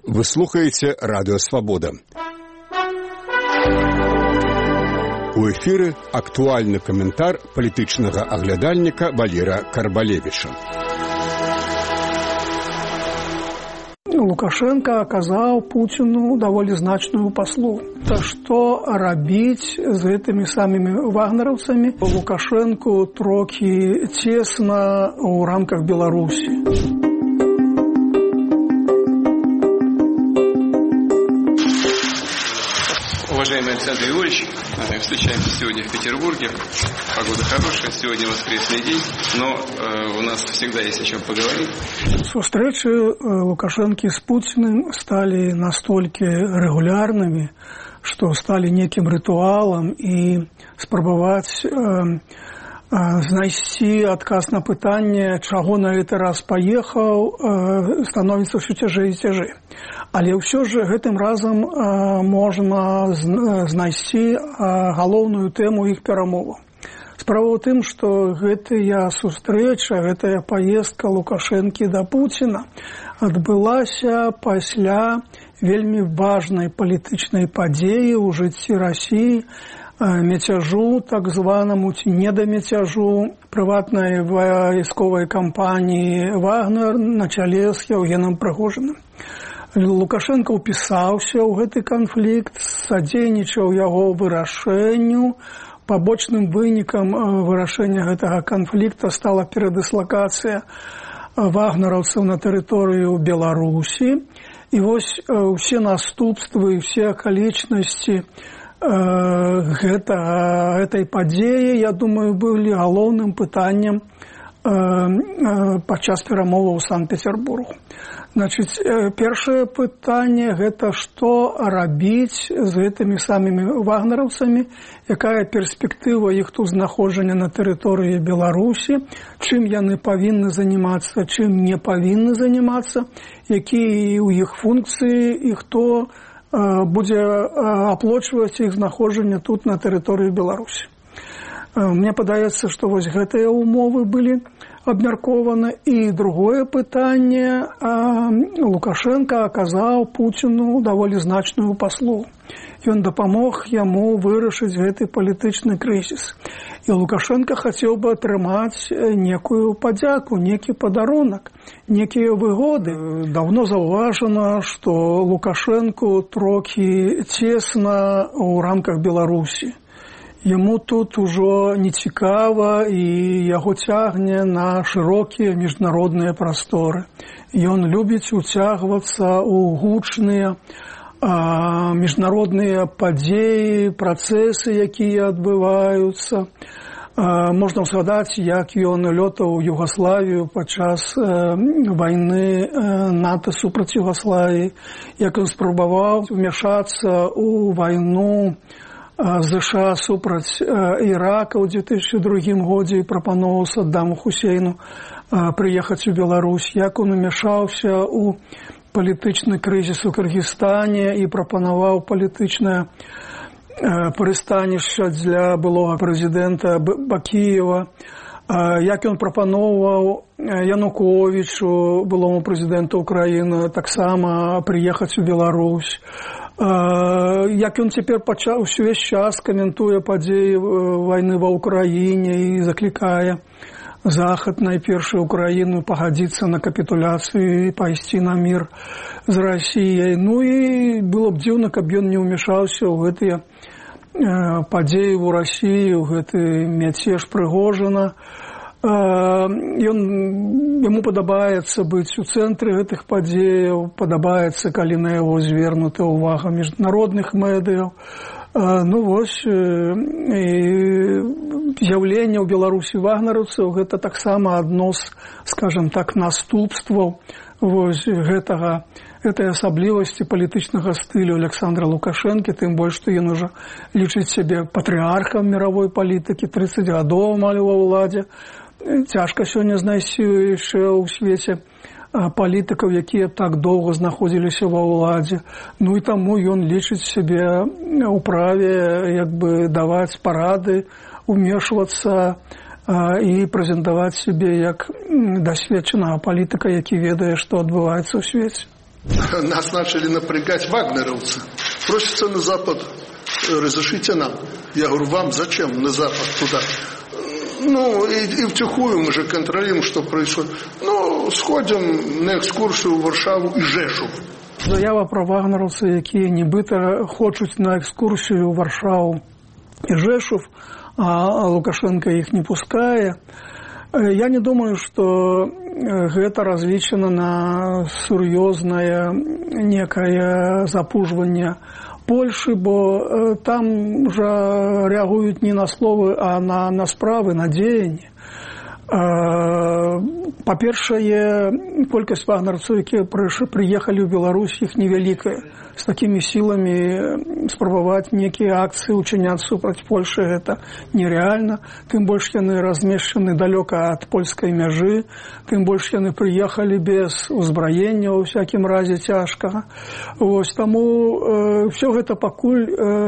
Вы слухаеце Радыё Свабода. У эфіры актуальны каментар палітычнага аглядальніка Валера Карбалевіча. Лукашенко аказаў Пуціну даволі значную паслугу. То што рабіць з гэтымі самымі вагнераўцамі Лукашенку трохі цесна ў рамках Беларусі. Уважаемый Александр Григорьевич, встречаемся сегодня в Петербурге. Погода хорошая, сегодня воскресный день, но у нас всегда есть о чем поговорить. Встречи Лукашенко с Путиным стали настолько регулярными, что стали неким ритуалом, и спробовать знайсці адказ на пытанне, чаго на гэты раз паехаў, становіцца ўсё цяжэй і цяжэй. Але ўсё ж гэтым разам можна знайсці галоўную тэму іх перамоваў. Справа ў тым, што гэтая сустрэча, гэтая паездка Лукашэнкі да Пуціна адбылася пасля вельмі важнай палітычнай падзеі ў жыцці Расіі, мяцяжу, так званаму, ці недамяцяжу прыватнай вайсковай кампаніі «Вагнер» на чале з Евгеном Прыгожиным. Лукашенко ўпісаўся ў гэты канфлікт, садзейнічаў яго вырашэнню. Пабочным вынікам вырашэння гэтага канфлікта стала перадыслакацыя вагнераўцаў на тэрыторыю Беларусі. І вось усе наступствы, усе акалічнасці гэтай падзеі, я думаю, былі галоўным пытаннем падчас перамоваў у Санкт-Петербургу. Значыць, першае пытанне – гэта што рабіць з гэтымі самымі вагнераўцамі, якая перспектыва іх тут знаходжання на тэрыторыі Беларусі, чым яны павінны занімацца, чым не павінны занімацца, якія ў іх функцыі і хто будзе аплочваць іх знаходжанне тут на тэрыторыі Беларусі. Мне падаецца, што вось гэтыя умовы былі абмяркованы. І другое пытанне, Лукашенко аказаў Пуціну даволі значную паслугу. Ён дапамог яму вырашыць гэты палітычны крызіс. І Лукашенко хацеў бы атрымаць некую падзяку, некі падарунак, некія выгоды. Давно заўважана, што Лукашенку трохі цесна ў рамках Беларусі. Яму тут ужо нецікава, і яго цягне на шырокія міжнародныя прасторы. Ён любіць уцягвацца ў гучныя міжнародныя падзеі, працэсы, якія адбываюцца. Можна згадаць, як ён лётаў у Югаславію падчас вайны НАТО супраць Югаславіі, як ён спрабаваў умяшацца ў вайну ЗША супраць Ірака ў 2002 годзе і прапановаў Саддаму Хусейну прыехаць у Беларусь, як он умяшаўся ў палітычны крызіс у Кыргызстане і прапанаваў палітычнае прыстанішча для былога прэзідэнта Бакіева, як ён прапаноўваў Януковічу, былому прэзідэнту Украіны, таксама прыехаць у Беларусь. Як ён цяпер пачаў увесь час каментуе падзеі вайны ва Ўкраіне і заклікае Захад, найперш Украіну, пагадзіцца на капітуляцыю і пайсці на мір з Расіяй. Ну і было б дзіўна, каб ён не ўмяшаўся ў гэтыя падзеі ў Расіі, ў гэты мяцеж Прыгожина. Яму падабаецца быць у цэнтры гэтых падзеяў, падабаецца, калі на яго звернута ўвага міжнародных медыяў. Ну вось, з'яўленне ў Беларусі вагнераўцаў – гэта таксама адно з, скажам так, наступстваў вось гэтай асаблівасці палітычнага стылю Александра Лукашэнкі, тым больш, што ён ужо лічыць сябе патрыархам міровой палітыкі, 30 гадоў амаль ва ўладзе. Цяжка сёння знайсці яшчэ ў свеце палітыкаў, якія так доўга знаходзіліся ва ўладзе. Ну і таму ён лічыць сябе ў праве як бы даваць парады, умешвацца і прэзентаваць сябе як дасведчанага палітыка, які ведае, што адбываецца ў свеце. Нас начали напрягать вагнеровцы. Просятся на Запад, разрешите нам. Я говорю, вам зачем на Запад туда? И втихую мы же контролируем, что происходит. Сходим на экскурсию в Варшаву и Жешув. Заява про вагнеровців, які нібито хочуть на екскурсію в Варшаву і Жешув, а Лукашенко их не пускае. Я не думаю, что гэта разлічана на сур'ёзнае некае запужванне Польши, бо там же реагуют не на словы, а на справы, на дзеянні. Па-першае, колькасць вагнераўцаў, якія прыехалі ў Беларусь, іх невялікая. З такімі сіламі спрабаваць некія акцыі учыняць супраць Польшы гэта нереальна. Тым больш яны размешчаны далёка ад польскай мяжы, тым больш яны прыехалі без узбраення, у всякім разе цяжкага. Таму ўсё гэта пакуль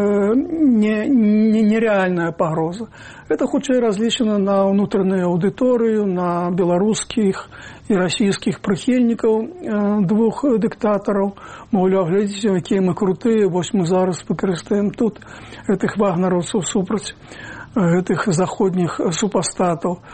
нереальная пагроза. Это хутчэй разлічана на ўнутраную аўдыторыю, на беларускіх і расійскіх прыхільнікаў двух дыктатараў. Маўляў, глядзіце, якія мы крутыя, вось мы зараз выкарыстаем тут гэтых вагнераўцаў супраць гэтых заходніх супастатаў.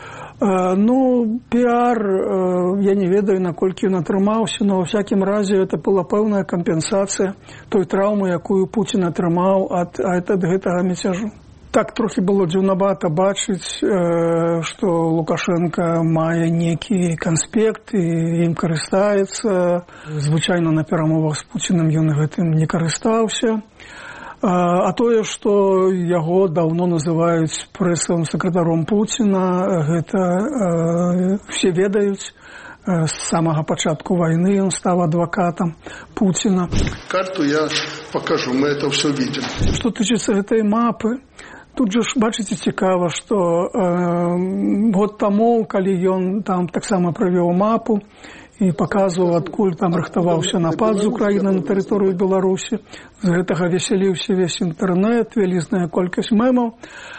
Піар, я не ведаю, наколькі ён атрымаўся, но ва всякім разе это была пэўная кампенсацыя той траўмы, якую Пуцін атрымаў ад гэтага мяцяжу. Так трохі было дзіўнавата бачыць, што Лукашенко мае некі канспект і ім карыстаецца. Звычайна на перамовах з Пуціным ён гэтым не карыстаўся. А тое, што яго даўно называюць прэсавым сакратаром Пуціна, гэта все ведаюць. З самага пачатку войны он стал адвокатом Путина. Карту я покажу, мы это все видим. Что тычыцца этой мапы, тут же бачыце цікава, што год таму, калі ён там таксама правёў мапу і паказваў, адкуль там рыхтаваўся напад з Украіны на тэрыторыю Беларусі, з гэтага весяліўся весь інтэрнэт, вялізная колькасць мемаў.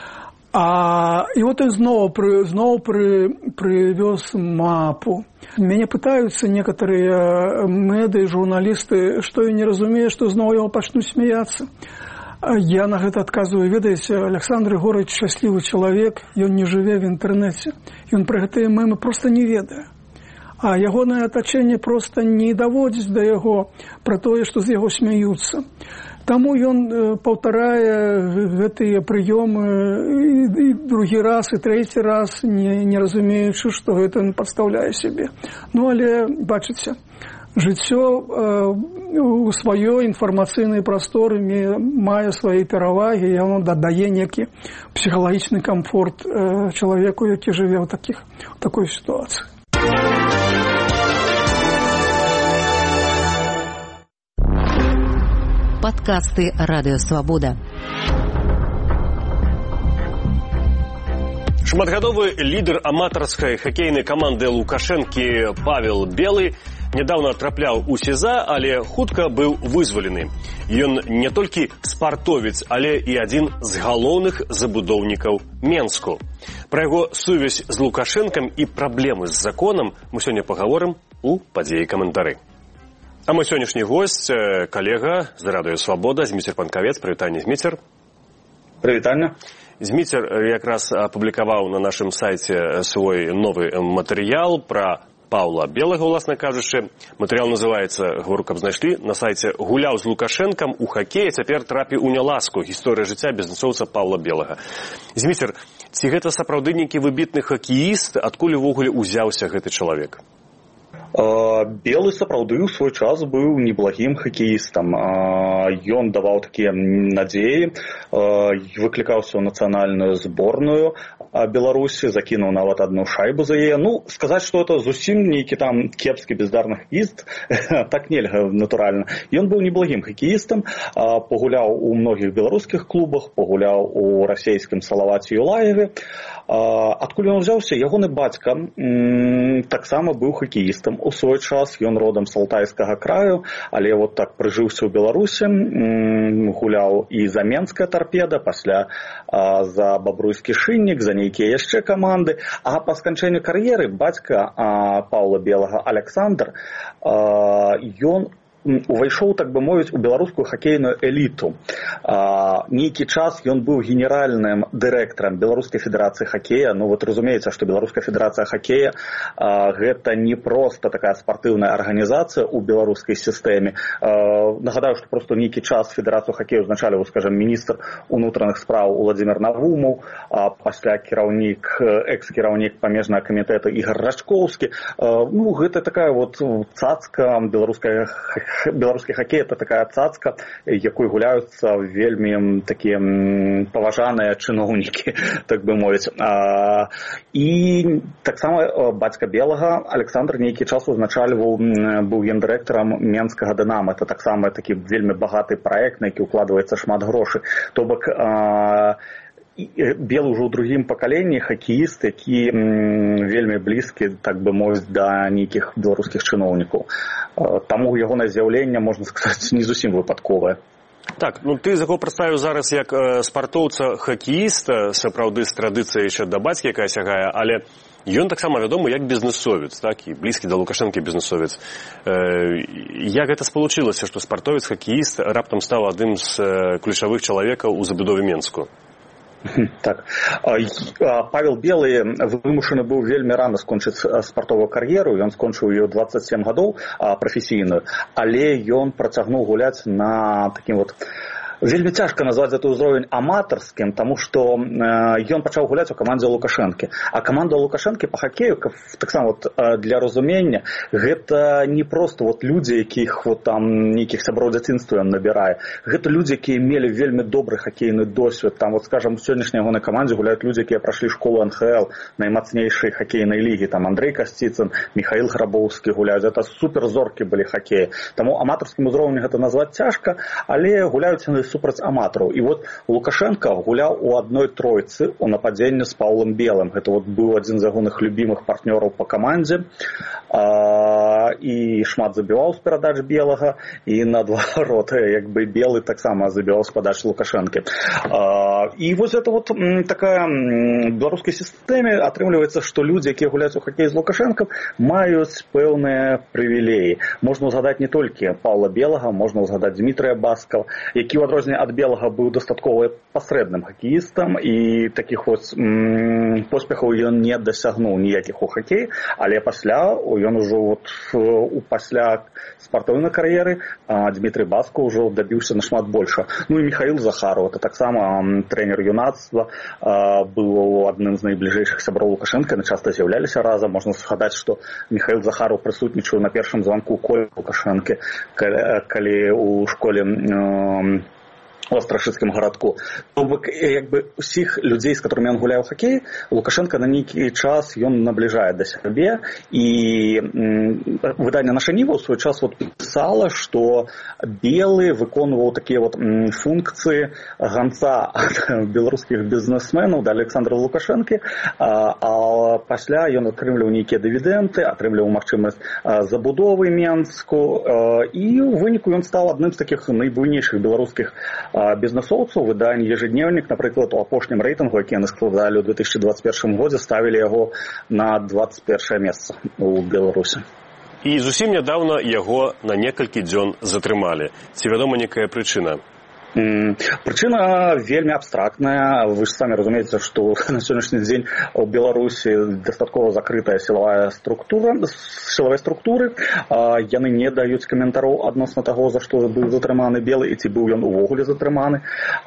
І вот он зноў прывёз мапу. Мяне пытаюцца некаторыя медыі, журналісты, што я не разумею, што зноў яго пачнуць смяяцца. Я на гэта адказваю, ведаеце, Александр Егорович шчаслівы чалавек, ён не жыве в інтэрнэце, ён пра гэтыя мемы проста не ведае. А ягонае атачэнне проста не даводзіць да яго пра тое, што з яго смяюцца. Таму ён паўтарае гэтыя прыёмы і другі раз, і трэці раз, не разумеючы, што гэта ён падстаўляе сябе. Але, бачыце, жыццё у сваёй інфармацыйнай прасторы мае свае перавагі, яно дадае некі псіхалагічны камфорт чалавеку, які жыве ў такой сітуацыі. Подкасты «Радио Свобода». Шматгадовы лідар аматарскай хакейнай каманды Лукашэнкі Павел Белы нядаўна трапляў у СІЗА, але хутка быў вызвалены. Ён не толькі спартовец, але і адзін з галоўных забудоўнікаў Менску. Пра яго сувязь з Лукашэнкам і праблемы з законам мы сёння пагаворым у падзеі каментары. А мой сённяшні госць, калега з Радыё Свабода, Зміцер Панкавец. Прывітанне, Зміцер. Прывітанне. Зміцер якраз апублікаваў на нашым сайце свой новы матэрыял пра Паўла Белага, уласна кажучы. Матэрыял называецца, говорю, каб знайшлі, на сайце «Гуляў з Лукашэнкам у хакеі, цяпер трапіў у няласку. Гісторыя жыцця бізнэсоўца Паўла Белага». Зміцер, ці гэта сапраўды нейкі выбітны хакеіст, адкуль увогуле узяўся гэты чалавек? Белы сапраўды ў свой час быў неблагім хакеістам. Ён даваў такія надзеі, выклікаўся ў нацыянальную зборную Беларусі, закінуў нават одну шайбу за яе. Сказаць, што это зусім нейкі там кепскі бездарны хакеіст, так нельга, натуральна. Ён быў неблагім хакеістам, пагуляў у многіх беларускіх клубах, пагуляў у расейскім Салаваце Юлаеве. Адкуль ён узяўся? Ягоны бацька таксама быў хакеістам. У свой час ён родам з Алтайскага краю, але вот так прыжыўся ў Беларусі, гуляў і за Менская Торпеда, пасля за Бабруйскі Шыннік, за нейкія яшчэ каманды. А па сканчэнню кар'еры бацька Паўла Белага, Александр, ён увайшоў, так бы мовіць, у беларускую хакейную эліту. Нейкі час ён быў генеральным дырэктарам Беларускай федэрацыі хакея. Ну вот разумеецца, што Беларуская федэрацыя хакея гэта не проста такая спартыўная арганізацыя ў беларускай сістэме. Нагадаю, што просто нейкі час федэрацыю хакею узначаліваў, скажем, міністр унутраных спраў Уладзімір Навумаў, пасля экс-кіраўнік памежнага камітэта Ігор Рачкоўскі. Ну, гэта такая вот цацка, беларускі хакей это такая цацка, якой гуляюцца вельмі такія паважаныя чыноўнікі, так бы мовіць. І таксама бацька Белага Александр нейкі час узначальваў, быў гендырэктарам Менскага Дынама. Это таксама такі вельмі багаты праект, на які укладваецца шмат грошай. То бок Белы ўжо ў другім пакаленні хакеіст, які вельмі блізкі, так бы мовіць, да нейкіх беларускіх чыноўнікаў. Таму ягонае з'яўленне, можна сказаць, не зусім выпадковае. Так, ну ты яго прадставіў зараз як спартоўца-хакеіста, сапраўды з традыцыяй яшчэ да бацькі, якая сягае, але ён таксама вядомы як бізнесовец, так, і блізкі да Лукашэнкі бізнесовец. Як гэта спалучылася, што спартовец-хакеіст раптам стаў адным з ключавых чалавекаў у забудове Менску? Так. Павел Белы вымушаны быў вельмі рана скончыць спартовую кар'еру. Ён скончыў ее 27 гадоў прафесійную, але ён працягнуў гуляць на такім вот вельмі цяжка назваць гэты ўзровень аматарскім, таму што ён пачаў гуляць у камандзе Лукашэнкі. А каманда Лукашэнкі па хакею, таксама вот для разумення, гэта не проста вот людзі, якіх вот там нейкіх сяброў дзяцінства ён набірае. Гэта людзі, якія мелі вельмі добры хакейны досвед. Там вот, скажем, у сённяшняй ягонай камандзе гуляюць людзі, якія прайшлі школу НХЛ, наймацнейшай хакейнай лігі. Там Андрэй Касціцын, Міхаіл Грабоўскі гуляюць. Гэта суперзоркі былі хакеі. Таму аматарскім узроўнем гэта назваць цяжка, але гуляюць яны супраць аматараў. І вот Лукашенко гуляў у адной тройцы у нападзенні з Паўлам Белым. Гэта вот быў адзін з ягоных любімых партнёраў па камандзе. І шмат забіваў з перадач Белага, і наадварот, як бы Белы таксама забіваў з падач Лукашэнкі. І вось гэта вот такая беларускай сістэме атрымліваецца, што людзі, якія гуляюць у хакей з Лукашэнкам, маюць пэўныя прывілеі. Можна ўзгадаць не толькі Паўла Белага, можна ўзгадаць Дмітрыя Баскова, які ў адрозненне ад Белага быў дастаткова пасрэдным хакеістам, і такіх вось поспехаў ён не дасягнуў ніякіх у хакеі, але пасля ён ужо вот пасля спартыўнай кар'еры Дмітрый Басков ўжо дабіўся нашмат больше. Ну і Міхаіл Захаров, это таксама трэнер юнацтва, быў адным з найбліжэйшых сяброў Лукашэнка, яны часта з'яўляліся разам. Можна згадаць, што Міхаіл Захаров прысутнічаў на першым званку Колі Лукашэнкі, калі у школе у Астраханскім гарадку. То бок, як бы усіх людзей, з которымі ён гуляў у хакей, Лукашенко на нейкі час ён набліжае да сябе. І выданне «Наша Ніва» ў свой час вот пісала, што Белы выконваў такія вот функцыі ганца ад беларускіх бізнесменаў да Александра Лукашэнкі, а пасля ён атрымліваў нейкія дывідэнды, атрымліваў магчымасць забудовы Менску, і ў выніку ён стаў адным з такіх найбуйнейшых беларускіх бізнесоўцаў. Выданне «Ежедневник», напрыклад, у апошнім рэйтынгу, які яны складалі ў 2021 годзе, ставілі яго на 21 месца у Беларусі. І зусім нядаўна яго на некалькі дзён затрымалі. Ці вядома некая прычына? Прычына вельмі абстрактная. Вы ж самі разумееце, што на сённяшні дзень у Беларусі дастаткова закрытая сілавая структура, сілавыя структуры. Яны не даюць каментароў адносна таго, за што быў затрыманы Белы і ці быў ён увогуле затрыманы.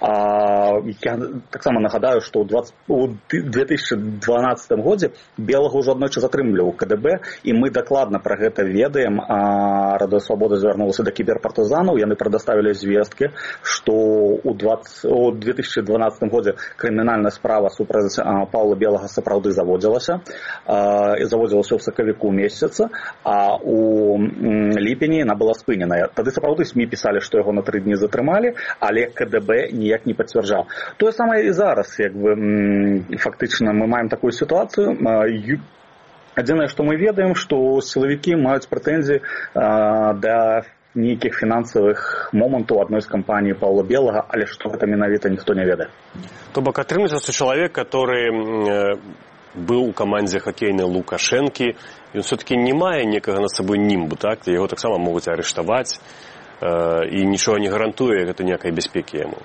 Я таксама нагадаю, што ў 2012 годзе Белага ўжо аднойчы затрымліваў КДБ, і мы дакладна пра гэта ведаем. Радыё Свабода звярнулася да кіберпартызанаў, яны прадаставілі звесткі, што у 2012 годзе крымінальная справа супраць Паўла Белага сапраўды заводзілася ў сакавіку месяца, а у ліпені яна была спыненая. Тады сапраўды СМІ пісалі, што яго на 3 дні затрымалі, але КДБ ніяк не пацвярджаў. Тое самае і зараз, як бы фактычна мы маем такую сітуацыю. Адзінае, што мы ведаем, што сілавікі маюць прэтэнзіі да нейкіх фінансавых момантаў адной з кампаній Паўла Белага, але што гэта менавіта ніхто не ведае. То бок атрымліваецца, што чалавек, который быў у камандзе хакейнай Лукашэнкі, ён все-таки не мае некага над сабой німбу, так? Яго таксама могуць арыштаваць, і нічога не гарантуе гэта ніякай бяспекі яму.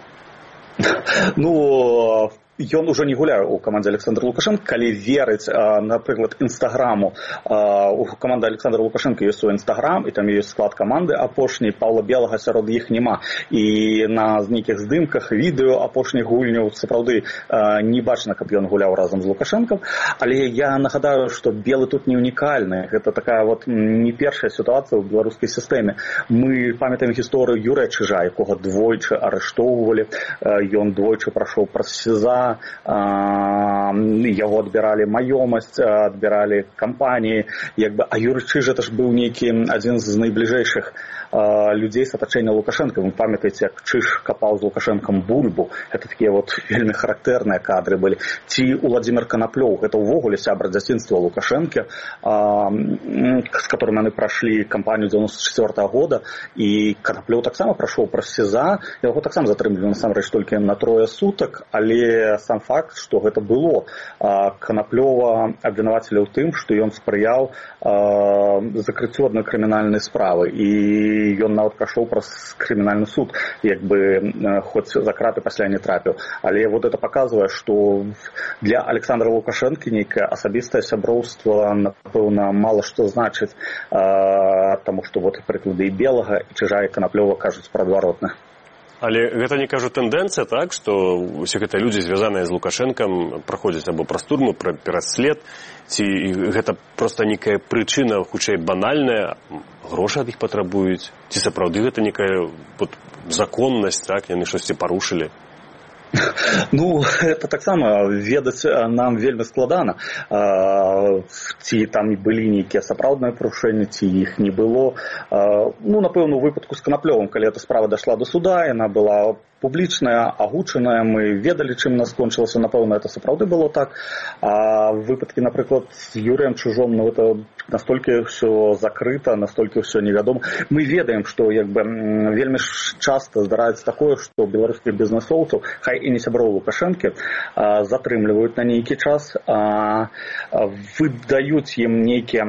Ну, ён ужо не гуляе ў камандзе Александра Лукашенко, калі верыць, напрыклад, інстаграму. У каманды Александра Лукашенко ёсць свой інстаграм, і там ёсць склад каманды апошняй, Паўла Белага сярод іх няма. І на нейкіх здымках, відэо апошніх гульняў сапраўды не бачна, каб ён гуляў разам з Лукашенком. Але я нагадаю, што Белы тут не унікальны. Гэта такая вот не першая сітуацыя ў беларускай сістэме. Мы памятаем гісторыю Юрыя Чижа, якога двойчы арыштоўвалі. Ён двойчы прайшоў праз СІЗА, яго адбіралі маёмасць, адбіралі кампаніі, а Юрый Чиж это ж быў нейкі адзін з найбліжэйшых людзей з атачэння Лукашенко. Вы памятаеце, як Чиж капаў з Лукашенком бульбу. Это такія вот вельмі характэрныя кадры былі. Ці Владимир Коноплёў, гэта ўвогуле сябра дзяцінства Лукашенко, з которым яны прайшлі кампанію 94-го года, і Коноплёў таксама прайшоў праз СІЗА, яго таксама затрымлівалі насамрэч толькі на 3 сутак, але сам факт, што гэта было. Коноплёва абвінавацілі ў тым, што ён спрыяў закрыццю адной крымінальнай справы, і ён нават прайшоў праз крымінальны суд, хоць за краты пасля не трапіў. Але вот это паказвае, што для Александра Лукашэнкі нейкае асабістае сяброўства, напэўна, мала што значыць, таму што вот прыклады і Белага, і Чижа, і Коноплёва кажуць пра адваротна. Але гэта не кажу тэндэнцыя, так, што усе гэтыя людзі, звязаныя з Лукашэнкам, праходзяць або праз турму, праз след, ці гэта проста некая прычына, хутчэй банальная, грошы ад іх патрабуюць, ці сапраўды гэта некая законнасць, так, яны штосьці парушылі. Ну, это таксама ведаць нам вельмі складана. Ці там былі нейкія сапраўдныя парушэнні, ці іх не было. Ну, напэўна, у выпадку з Коноплёвым, калі эта справа дайшла до суда, яна была публічная, агучаная, мы ведалі, чым нас скончылася, напэўна, это сапраўды было так. А в выпадкі, напрыклад, з Юрыем Чижом, ну, это настолькі ўсё закрыта, настолькі ўсё невядома. Мы ведаем, што вельмі часта здараецца такое, што беларускіх бізнэсоўцаў, хай і не сяброў Лукашэнкі, затрымліваюць на нейкі час, выдаюць ім нейкія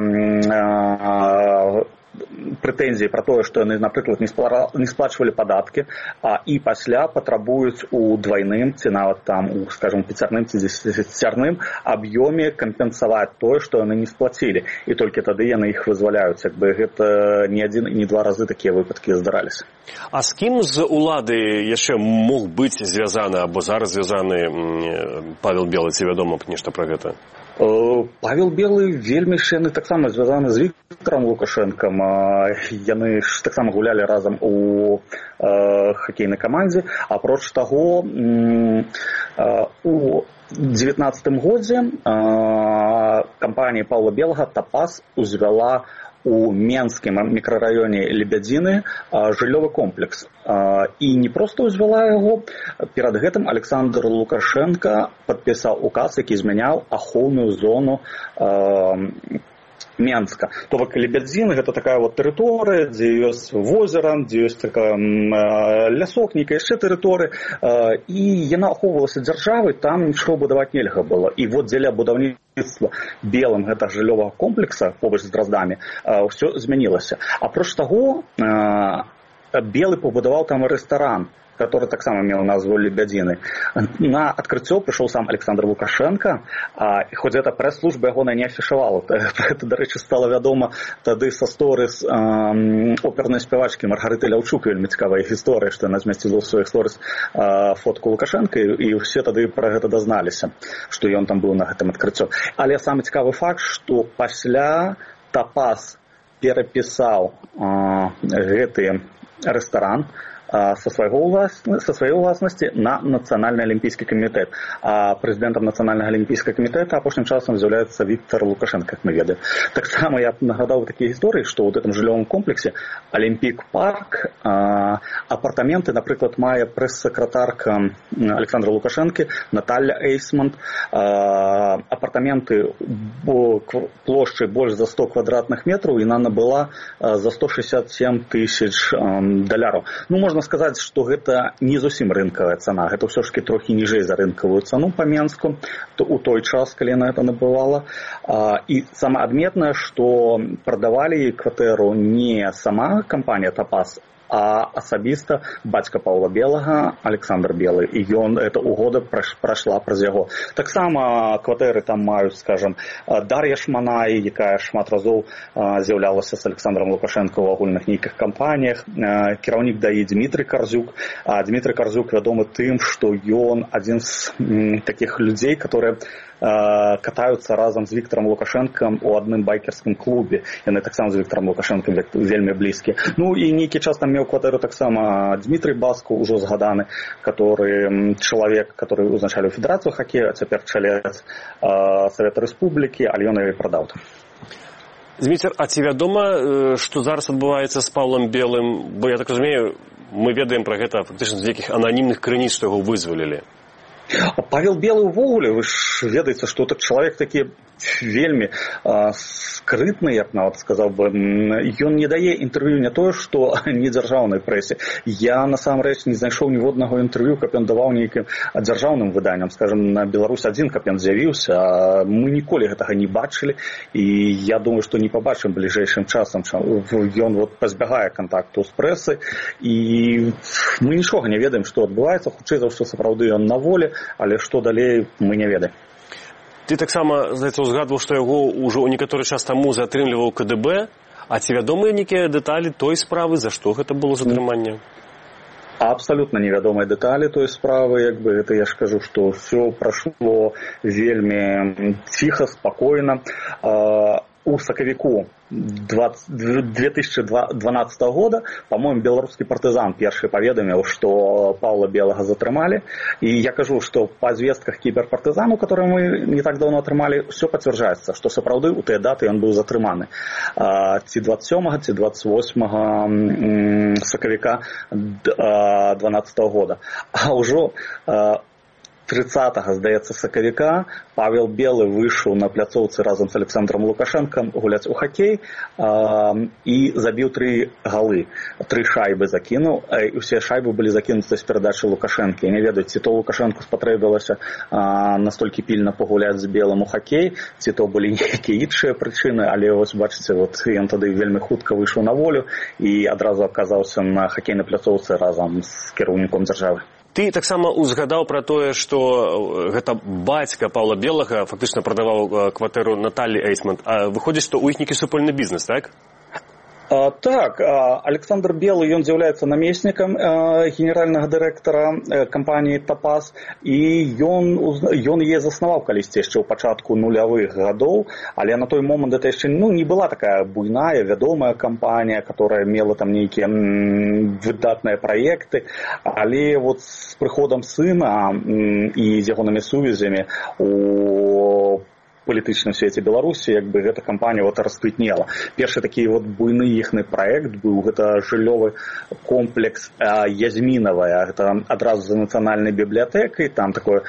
прэтэнзіі пра тое, што яны, напрыклад, не сплачвалі падаткі, і пасля патрабуюць у двайным, ці нават там у, скажем, пяцярным ці дзесяцярным аб'ёме кампенсаваць тое, што яны не сплацілі. І толькі тады яны іх вызваляюць. Гэта не адзін і не два разы такія выпадкі здараліся. А з кім з улады яшчэ мог быць звязаны, або зараз звязаны Павел Белы, ці вядома б нешта пра гэта? Павел Белы вельмі яны таксама звязаны з Віктором Лукашэнкам. Яны ж таксама гулялі разам у хакейнай камандзе. Апроч таго, у 19-м годзе кампанія Паўла Белага «Тапас» узвяла у Менскім мікрараёне Лебядзіны жыллёвы комплекс. І не проста ўзвяла яго. Перад гэтым Александр Лукашенко падпісаў указ, які змяняў ахоўную зону Менска. То бок Лебядзіны гэта такая вот тэрыторыя, дзе ёсць возера, дзе ёсць такая лясок, нейкая яшчэ тэрыторыя, і яна ахоўвалася дзяржавай, там нічого будаваць нельга было. І вот дзеля будаўніцтва Белым гэта жыллёвага комплекса побач з Драздамі ўсё змянілася. Апроч таго, Белы пабудаваў там рэстаран, который таксама меў назву Лебядзіны. На адкрыццё прыйшоў сам Александр Лукашенко, хоць гэта прэс-служба ягона не афішавала. Гэта, дарэчы, стала вядома тады са сторыс опернай спявачкі Маргарыты Ляўчук. Вельмі цікавая гісторыя, што яна змясціла ў сваіх сторыс фотку Лукашенко, і ўсе тады пра гэта дазналіся, што ён там быў на гэтым адкрыццё. Але самы цікавы факт, што пасля «Тапас» перапісаў гэты рэстаран со сваёй уласнасці на Нацыянальны алімпійскі камітэт. А прэзідэнтам Нацыянальнага алімпійскага камітэта апошнім часам з'яўляецца Віктор Лукашенко, як мы ведаем. Таксама я нагадаў такія гісторыі, што ў гэтым жыллёвым комплексе Алімпік-парк апартаменты, напрыклад, мае прэс-сакратарка Александра Лукашэнкі Наталья Эйсмонт. Апартаменты плошчай больш за 100 квадратных метраў, і яна набыла за $167 000. Ну, можна можна сказаць, што гэта не зусім рынкавая цана, гэта ўсё ж таки трохі ніжэй за рынкавую цану па Менску у той час, калі яна это набывала. І самае адметнае, што прадавалі кватэру не сама кампанія «Тапас», а асабіста бацька Паўла Белага, Александр Белы, і эта угода прайшла праз яго. Таксама кватэры там маюць, скажем, Дар'я Шманай, якая шмат разоў з'яўлялася з Александром Лукашенко ў агульных нейкіх кампаніях, кіраўнік ДАІ Дмітрый Карзюк. Дмітрый Карзюк вядомы тым, што ён адзін з такіх людзей, которые катаюцца разам з Віктором Лукашенком у адным байкерскім клубе. Яны таксама з Віктором Лукашенком вельмі блізкія. Ну і нейкі час там меў кватэру таксама Дмітрый Баско, ужо згаданы, который чалавек, который узначаліў федэрацыю хакея, цяпер чалец Савета Рэспублікі, але ён яе прадаў там. Зміцер, а ці вядома, што зараз адбываецца з Паўлам Белым? Бо я так разумею, мы ведаем пра гэта фактычна з нейкіх ананімных крыніц, што яго вызвалілі. Павел Белы ўвогуле, вы ж ведаеце, што этот чалавек такі вельмі скрытны, я б нават сказаў бы. Ён не дае інтэрв'ю не тое, што не дзяржаўнай прэсе. Я насамрэч не знайшоў ніводнага інтэрв'ю, каб ён даваў нейкім дзяржаўным выданням, скажем, на Беларусь-1, каб ён з'явіўся. Мы ніколі гэтага не бачылі, і я думаю, што не пабачым бліжэйшым часам. Ён пазбягае кантакту з прэсай, і мы нічога не ведаем, што адбываецца. Хутчэй за ўсё, сапраўды ён на волі, але што далей, мы не ведаем. Ты таксама, здаецца, узгадваў, што яго ўжо ў некаторы час таму затрымліваў КДБ, а ці вядомыя нейкія дэталі той справы, за што гэта было затрыманне? Абсалютна невядомыя дэталі той справы, як бы гэта я ж кажу, што ўсё прайшло вельмі ціха, спакойна. У сакавіку 2012 года, по-моему, беларускі партызан першы паведаміў, што Паўла Белага затрымалі. І я кажу, што па звестках кіберпартызану, которые мы не так давно атрымалі, ўсё пацвярджаецца, што сапраўды ў тыя даты ён быў затрыманы. Ці 27, ці 28 сакавіка 2012 года. А ўжо 30-го, здаецца, сакавіка Павел Белы выйшаў на пляцоўцы разам з Александром Лукашенком гуляць у хакей і забіў 3 галы. 3 шайбы закінуў, і ўсе шайбы былі закінуты з перадачы Лукашенкі. Я не ведаю, ці то Лукашенку спатрэбілася настолькі пільна пагуляць з Белым у хакей, ці то былі нейкія іншыя прычыны, але вось бачыце, ён тады вельмі хутка выйшаў на волю і адразу аказаўся на хакейнай пляцоўцы разам з кіраўніком дзяржавы. Ты таксама узгадаў пра тое, што гэта бацька Паўла Белага фактычна прадаваў кватэру Наталі Эйсман. А выходзіць, што ў іх нейкі супольны бізнес, так? Так, Александр Белы, ён з'яўляецца намеснікам генеральнага дырэктара кампаніі «Тапас», і ён яе заснаваў калісьці яшчэ ў пачатку нулявых гадоў, але на той момант гэта яшчэ не была такая буйная, вядомая кампанія, которая мела там нейкія выдатныя праекты, але вот з прыходам сына і з ягонымі сувязямі у палітычным свеце Беларусі, як бы гэта кампанія расквітнела. Першы такі буйны іхны праект быў, гэта жыллёвы комплекс Язмінавая, гэта адразу за нацыянальнай бібліятэкай, там такое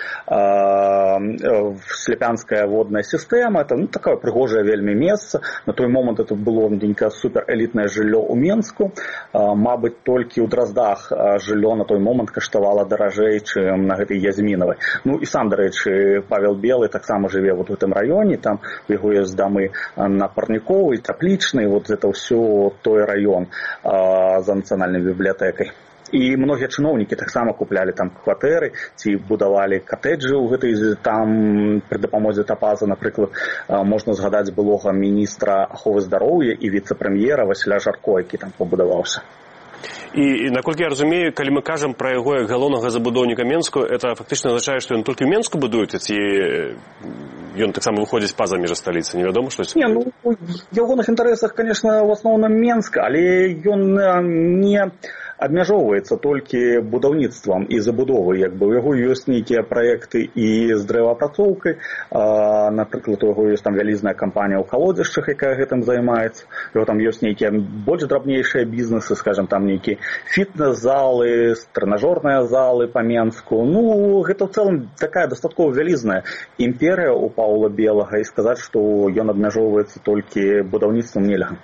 сляпянская водная сістэма, это такое прыгожае вельмі месца. На той момант это было нейкае суперэлітнае жыллё ў Менску. Мабыць, толькі ў Драздах жыллё на той момант каштавала даражэй, чым на гэтай Язмінавай. Ну і сам, дарэчы, Павел Белы таксама жыве ў гэтым раёне, там у яго ёсць дамы на Парніковай, Таплічнай, это ўсё той раён за нацыянальнай бібліятэкай. І многія чыноўнікі таксама куплялі там кватэры ці будавалі катэджы ў гэтай там пры дапамозе Тапаза. Напрыклад, можна згадаць былога міністра аховы здароўя і віцэ-прэм'ера Васіля Жарко, які там пабудаваўся. І наколькі я разумею, калі мы кажам пра яго як галоўнага забудоўніка Менску, это фактычна азначае, што ён толькі ў Менску будуецца, ці ён таксама выходзіць па-за межы сталіцы, невядома што? Не, ну, в ягоных інтарэсах, конечно, в асноўным Менска, але ён не абмяжоўваецца толькі будаўніцтвам і забудовай, як бы у яго ёсць нейкія праекты і з дрэваапрацоўкай, напрыклад, у яго ёсць там вялізная кампанія ў калодзішчах, якая гэтым займаецца, у яго там ёсць нейкія больш драбнейшыя бізнесы, скажем, там нейкія фітнес-залы, трэнажорныя залы па Менску. Ну, гэта ў цэлым такая дастаткова вялізная імперыя у Паўла Белага, і сказаць, што ён абмяжоўваецца толькі будаўніцтвам, нельга.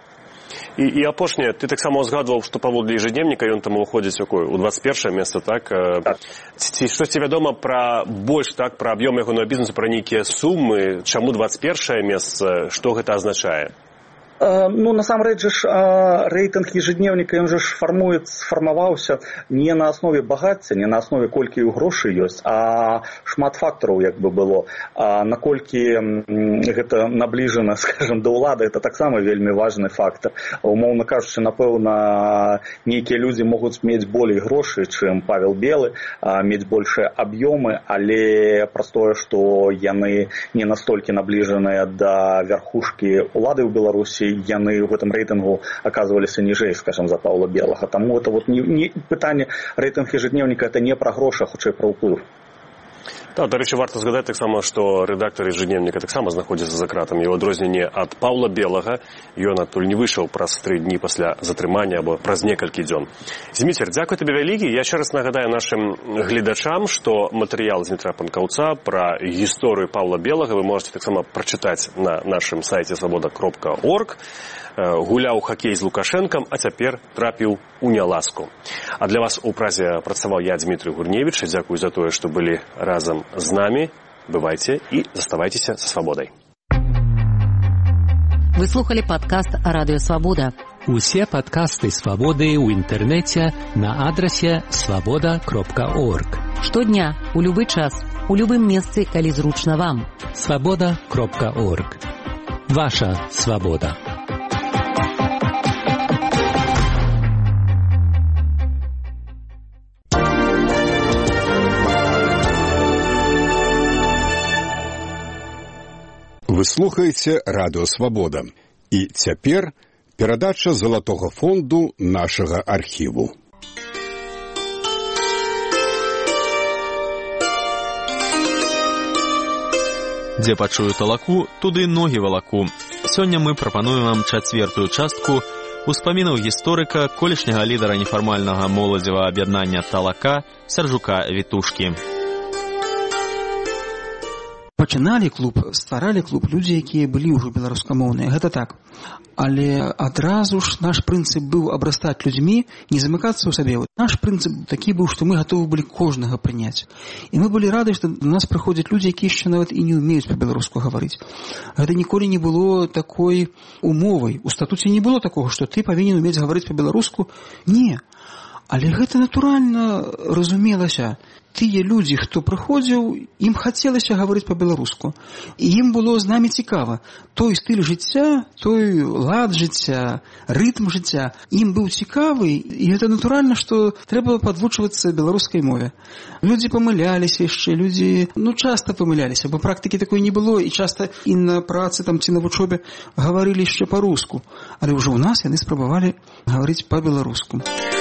І апошняе, ты таксама узгадваў, што паводле ежедневніка ён там уходзіць у 21-е месца, так? Так. Ці штосьці вядома пра больш, так, пра аб'ём ягонага бізнесу, пра нейкія сумы, чаму 21-е месца, што гэта азначае? Ну, насамрэч жа рэйтынг ежедневніка, ён жа фармаваўся не на аснове багацця, не на аснове колькі грошай ёсць, а шмат фактараў як бы было. Наколькі гэта набліжана, скажем, да ўлады, это таксама вельмі важны фактар. Умоўна кажучы, напэўна, нейкія людзі могуць мець болей грошай, чым Павел Белы, мець большыя аб'ёмы, але праз тое, што яны не настолькі набліжаныя да вярхушкі ўлады ў Беларусі, яны в этом рейтингу оказывались ниже, скажем, за Павла Белого. Тому это вот не питание, рейтинг ежедневника это не про гроши, а хутчэй про ўплыв. Так, до речі, варто згадати так само, що редактор ежедневника так само знаходиться за кратами. У адрозненні від Павла Белага, ён адтуль не вийшов праз 3 дні після затримання або праз некалькі дзён. Зміцер, дякую тобі вялікі. Я ще раз нагадаю нашим глядачам, що матеріал з Дмитра Панкаўца про історію Павла Белага ви можете так само прочитати на нашому сайті svoboda.org. Гуляў хакей з Лукашэнкам, а цяпер трапіў у няласку. А для вас у празе працаваў я, Дмітрий Гурневич. Дзякую за тое, што былі разам з намі. Бывайце і заставайцеся са свабодай. Вы слухали падкаст «Радыё Свабода». Усе падкасты «Свабоды» ў інтэрнэце на адрасе svoboda.org. Штодня, у любы час, у любым месцы, калі зручна вам. svoboda.org. Ваша свабода. Вы слухаеце радыё Свабода. І цяпер перадача залатога фонду нашага архіву. Дзе пачую талаку, туды ногі валаку. Сёння мы прапануем вам 4-ю частку успамінаў гісторыка, колішняга лідара нефармальнага моладзевага аб'яднання «Талака» Сяржука Вітушкі. Пачыналі клуб, стваралі клуб людзі, якія былі ўжо беларускамоўныя, гэта так. Але адразу ж наш прынцып быў абрастаць людзьмі, не замыкацца ў сабе. Наш прынцып такі быў, што мы гатовы былі кожнага прыняць. І мы былі рады, што до нас прыходзяць людзі, якія яшчэ нават і не ўмеюць па-беларуску гаварыць. Гэта ніколі не было такой умовай. У статуце не было такога, што ты павінен умець гаварыць па-беларуску. Не. Але гэта натуральна разумелася. Тыя людзі, хто прыходзіў, ім хацелася гаварыць па-беларуску. І ім было з намі цікава. Той стыль жыцця, той лад жыцця, рытм жыцця, ім быў цікавы, і гэта натуральна, што трэба падвучвацца беларускай мове. Людзі памыляліся яшчэ, людзі, часта памыляліся, бо практыкі такой не было, і часта і на працы там ці на вучобе гаварылі яшчэ па-руску. Але ўжо ў нас яны спрабавалі гаварыць па-беларуску.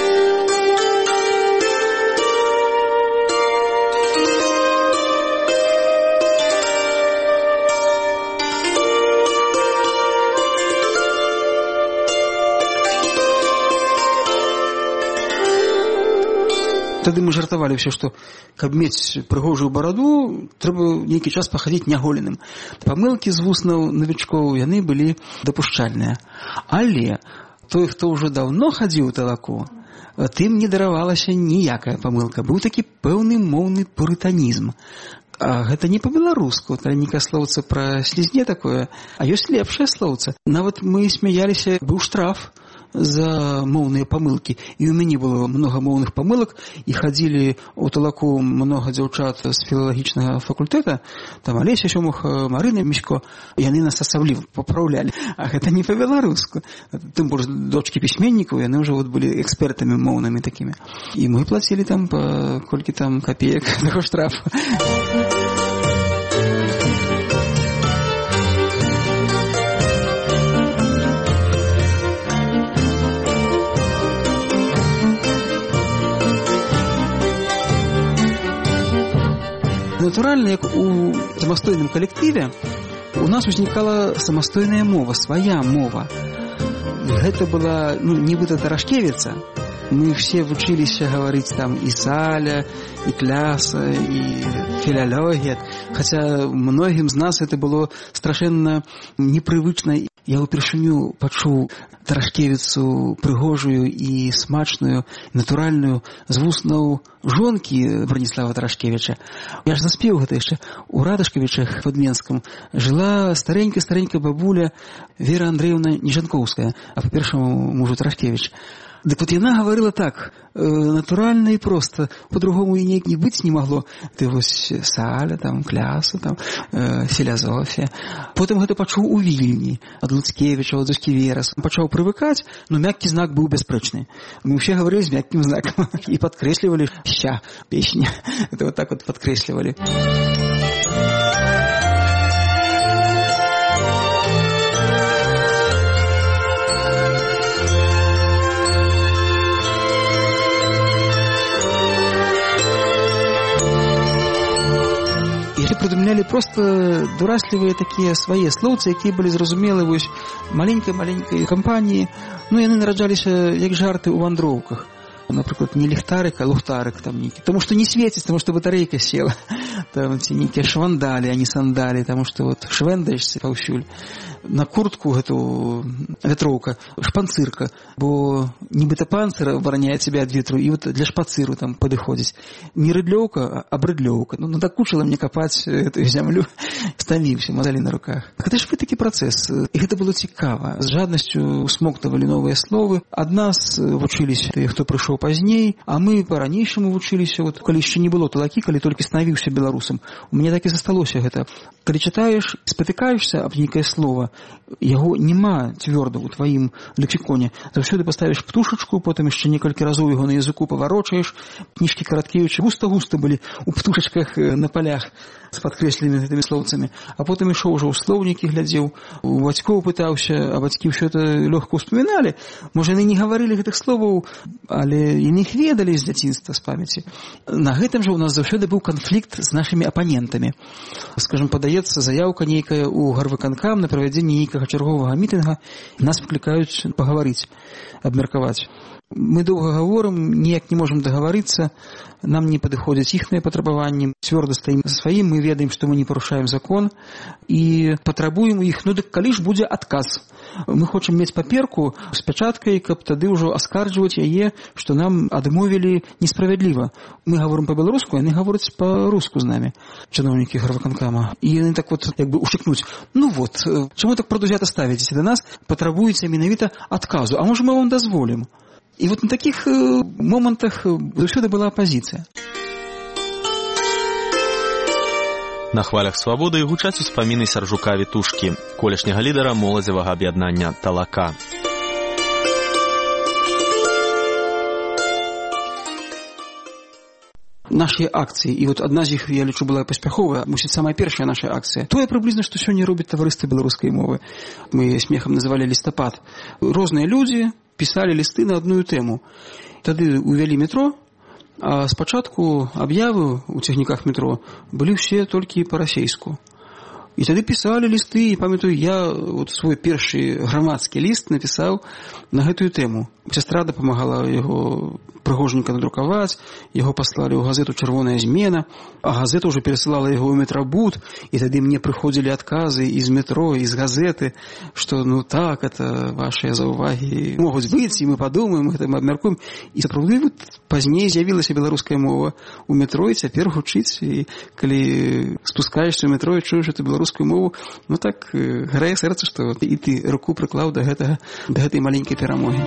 Тады мы жартавалі ўсё, што каб мець прыгожую бараду, трэба нейкі час пахадзіць няголеным. Памылкі з вуснаў навічкоў, яны былі дапушчальныя. Але той, хто ўжо даўно хадзіў у талаку, тым не даравалася ніякая памылка. Быў такі пэўны моўны пурытанізм. А гэта не па-беларуску, нейкае слоўца пра слізне такое, а ёсць лепшае слоўца. Нават мы смяяліся, быў штраф за моўныя памылкі. І ў мяне было многа моўных памылак, і хадзілі ў талаку многа дзяўчат з філалагічнага факультэта, там Алеся Сёмух, Марына Місько, яны нас асабліва папраўлялі. А гэта не па-беларуску. Тым больш дочкі пісьменнікаў, яны ўжо былі экспертамі моўнымі такімі. І мы плацілі там па колькі там капеек таго штрафу. Натуральна, як у самастойным калектыве, у нас узнікала самастойная мова, свая мова. І гэта была, нібыта Тарашкевіца. Мы все вучыліся гаварыць там і саля, і кляса, і філялогія. Хаця многім з нас гэта было страшэнна непрывычна. я ўпершыню пачуў Тарашкевіцу прыгожую і смачную, натуральную з вуснаў жонкі Браніслава Тарашкевіча. Я ж заспеў гэта яшчэ. У Радашкавічах под Менском жила старенькая бабуля Вера Андреевна Нежанковская, а по першаму мужу Тарашкевич. Так вот яна гаварыла так, натуральна і проста, по-другому і неяк не быць не магло. Ты вось Саля, там, Кляса, там, філазофія. Потым гэта пачуў у Вільні, ад Луцкевіча, ад Зусківерас. Пачаў прывыкаць, но мяккі знак быў бяспрэчны. Мы ўсе гаварылі з мяккім знакам і падкрэслівалі «ща» песня. Это вот так вот падкрэслівалі. Прыдумлялі проста дураслівыя такія свае слоўцы, якія былі зразумелы вось маленькай кампаніі. Ну, яны нараджаліся як жарты ў вандроўках. Напрыклад, не ліхтарык, а лухтарык там нейкі. Таму што не свеціць, таму што батарэйка села. Там ці нейкія швандалі, а не сандалі, таму што вот швэндаешся паўсюль. На куртку гэту вятроўка, шпанцырка, бо нібыта панцыр абараняе цябе ад ветру, і вот для шпацыру там падыходзіць. Не рыдлёўка, а брыдлёўка. Ну, надакучыла мне капаць эту зямлю. Стаміўся, мазалі на руках. Гэта ж такі працэс. І гэта было цікава. З жаднасцю усмоктавалі новыя словы. Ад нас вучыліся тыя, хто прыйшоў пазней, а мы па-ранейшаму вучыліся, вот, калі яшчэ не было талакі, калі толькі станавіўся беларусам. У мяне так і засталося гэта. Калі чытаеш, спатыкаешся аб нейкае слова, яго няма цвёрда ў тваім лексіконе. Заўсёды паставіш птушачку, потым яшчэ некалькі разоў яго на языку паварочаеш. Кніжкі Караткевіча густа-густа былі ў птушачках на палях з падкрэсленымі гэтымі слоўцамі. А потым ішоў ужо ў слоўнікі, глядзеў, у бацькоў пытаўся, а бацькі ўсё это лёгка ўспаміналі. Можа, яны не гаварылі гэтых словаў, але яны іх ведалі з дзяцінства, з памяці. На гэтым жа ў нас заўсёды быў канфлікт з нашымі апанентамі. Скажам, падаецца заяўка нейкая ў гарвыканкам на правядзенне нейкага чарговага мітынга, нас паклікаюць пагаварыць, абмеркаваць. Мы доўга гаворым, ніяк не можам дагаварыцца, нам не падыходзяць іхныя патрабаванні, цвёрда стаім за сваім, мы ведаем, што мы не парушаем закон і патрабуем іх. Ну дык калі ж будзе адказ? Мы хочам мець паперку з пячаткай, каб тады ўжо аскарджваць яе, што нам адмовілі несправядліва. Мы гаворым па-беларуску, яны гавораць па-руску з намі, чыноўнікі гарвыканкама. І яны так вот як бы ушыкнуць. Ну вот, чаму так прадузята ставіцеся да нас, патрабуеце менавіта адказу, а можа мы вам дазволім? І вот на такіх момантах заўсёды была апазіцыя. На хвалях свабоды гучаць успаміны Саржука Вітушкі, колішняга лідара моладзевага аб'яднання «Талака». Нашыя акцыі, і вот адна з іх, я лічу, была паспяховая, мусіць, самая першая наша акцыя. Тое прыблізна, што сёння робіць таварыства беларускай мовы. Мы смехам называлі лістапад. Розныя людзі пісалі лісты на адную тэму. Тады увялі метро, а спачатку аб'явы ў цягніках метро былі ўсе толькі па-расейску. І тады пісалі лісты, і памятаю, я вот свой першы грамадскі ліст напісаў на гэтую тэму. Сястра дапамагала яго прыгожненька надрукаваць, яго паслалі ў газету «Чырвоная змена», а газета ўжо перасылала яго ў метрабуд, і тады мне прыходзілі адказы і з метро, і з газеты, што ну так, это вашыя заўвагі могуць быць, і мы падумаем, мы абмяркуем. І сапраўды вот пазней з'явілася беларуская мова ў метро, і цяпер гучыць, і калі спускаешся ў метро і чуеш эту беларускую мову, ну так грае сэрца, што і ты руку прыклаў да гэтай маленькай перамогі.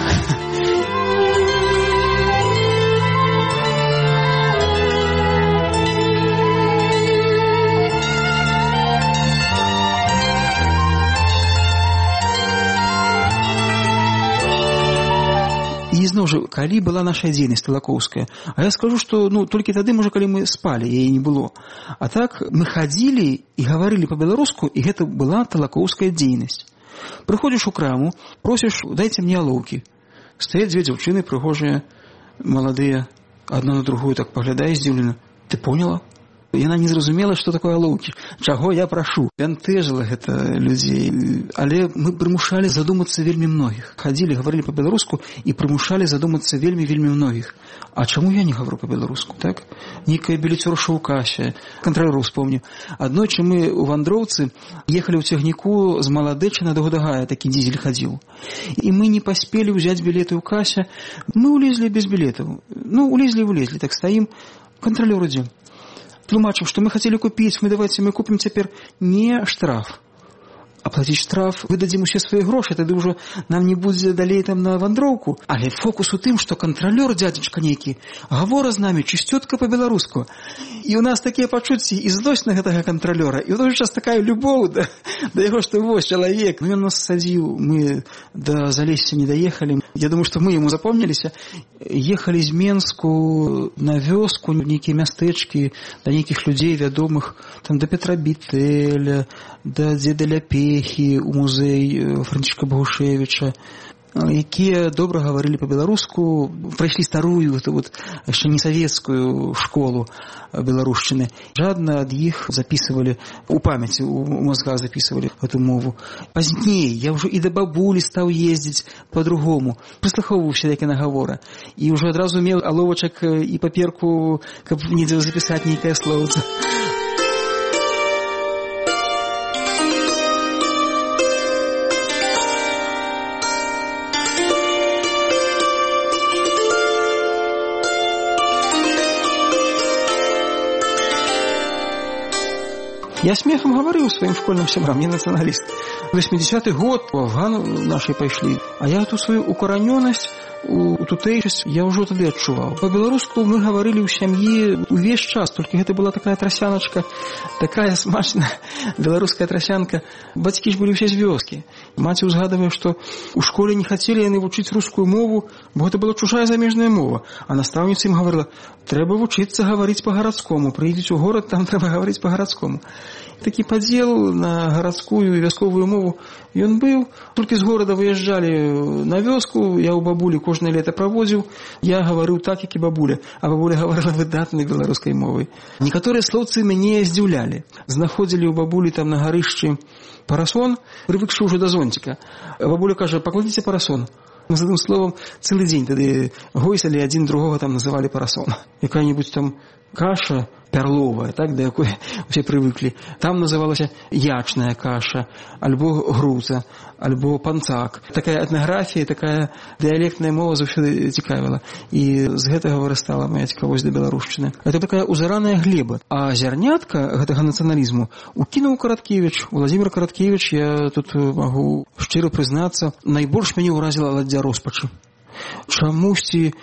І зноў жа, калі была наша дзейнасць талакоўская? А я скажу, што ну, толькі тады, можа, калі мы спалі, яе не было. А так мы хадзілі і гаварылі па-беларуску, і гэта была талакоўская дзейнасць. Прыходзіш у краму, просіш, дайце мне алоўкі. Стаяць дзве дзяўчыны прыгожыя, маладыя, адна на другую так паглядае здзіўлена. Ты поняла? Яна не зразумела, што такое алоўкі, чаго я прашу. Бянтэжыла гэта людзей, але мы прымушалі задумацца вельмі многіх. Хадзілі, гаварылі па-беларуску і прымушалі задумацца вельмі многіх. А чаму я не гавару па-беларуску, так? Нейкая білецёрша ў касе, кантралёр успомню. Аднойчы мы у вандроўцы ехалі ў цягніку з Маладэчына да Гудагая, такі дизель хадзіў. І мы не паспелі ўзяць білеты ў касе. Мы улезлі без білетаў. Ну, улезлі, так стаім. Кантралёр ідзе. Тлумачым, што мы хацелі купіць, мы купім цяпер не штраф, а плаціць штраф, выдадзім усе свае грошы, тады ўжо нам не будзе далей там на вандроўку. Але фокус у тым, што кантралёр, дзядзечка нейкі, гавора з намі чысцётка па-беларуску. І ў нас такія пачуцці і злосць на гэтага кантралёра, і ў той жа час такая любоў да яго, што вось чалавек. Ну, ён нас садзіў, мы да Залесся не даехалі. Я думаю, што мы яму запомніліся. Ехалі з Менску на вёску, нейкія мястэчкі, да нейкіх людзей вядомых, там да Петра Бітэля, да дзеда Ляпехі, у музей Францішка Багушевіча, якія добра гаварылі па-беларуску, прайшлі старую, яшчэ не савецкую школу беларушчыны. Жадна ад іх запісывалі, у памяці, у мозгах запісывалі эту мову. Пазней я ўжо і да бабулі стаў ездзіць па-другому, прыслухоўваўся, як яна гавора, і ўжо адразу меў аловачак і паперку, каб недзе запісаць нейкае словца. Я смехам гаварыў сваім школьным сябрам, я нацыяналіст. 80-й год у Афган нашай пайшлі, а я ту сваю укаранёнасць, у тутэйчасць я ўжо тады адчуваў. Па-беларуску мы гаварылі ў сям'і увесь час, толькі гэта была такая трасяначка, такая смачная беларуская трасянка. Бацькі ж былі ўсе з вёскі. Маці ўзгадывае, што ў школе не хацелі яны вучыць рускую мову, бо гэта была чужая замежная мова. А настаўніца ім гаварыла: трэба вучыцца гаварыць па-гарадскому, прыйдзеце ў горад, там трэба гаварыць па-гарадскому. Такі падзел на гарадскую і вясковую мову ён быў. Толькі з горада выязджалі на вёску, я ў бабулі кожнае лета праводзіў, я гаварыў так, як і бабуля, а бабуля гаварыла выдатнай беларускай мовай. Некаторыя слоўцы мяне здзіўлялі. Знаходзілі ў бабулі там на гарышчы парасон, прывыкшы ўжо да зонціка. Бабуля кажа: пакладзіце парасон. Мы з адным словам цэлы дзень тады гойсалі, адзін другога там называлі парасон. Якая-небудзь там каша пярловая, так, да якой усе прывыклі. Там называлася ячная каша, альбо груза, альбо панцак. Такая этнаграфія, такая дыялектная мова заўсёды цікавіла. І з гэтага вырастала моя цікавасць да беларушчыны. Гэта такая узараная глеба. А зярнятка гэтага нацыяналізму укінуў Караткевіч. Владзімір Караткевіч, я тут магу шчыра прызнацца, найбольш мяне ўразіла ладдзя роспачы. Чамусьці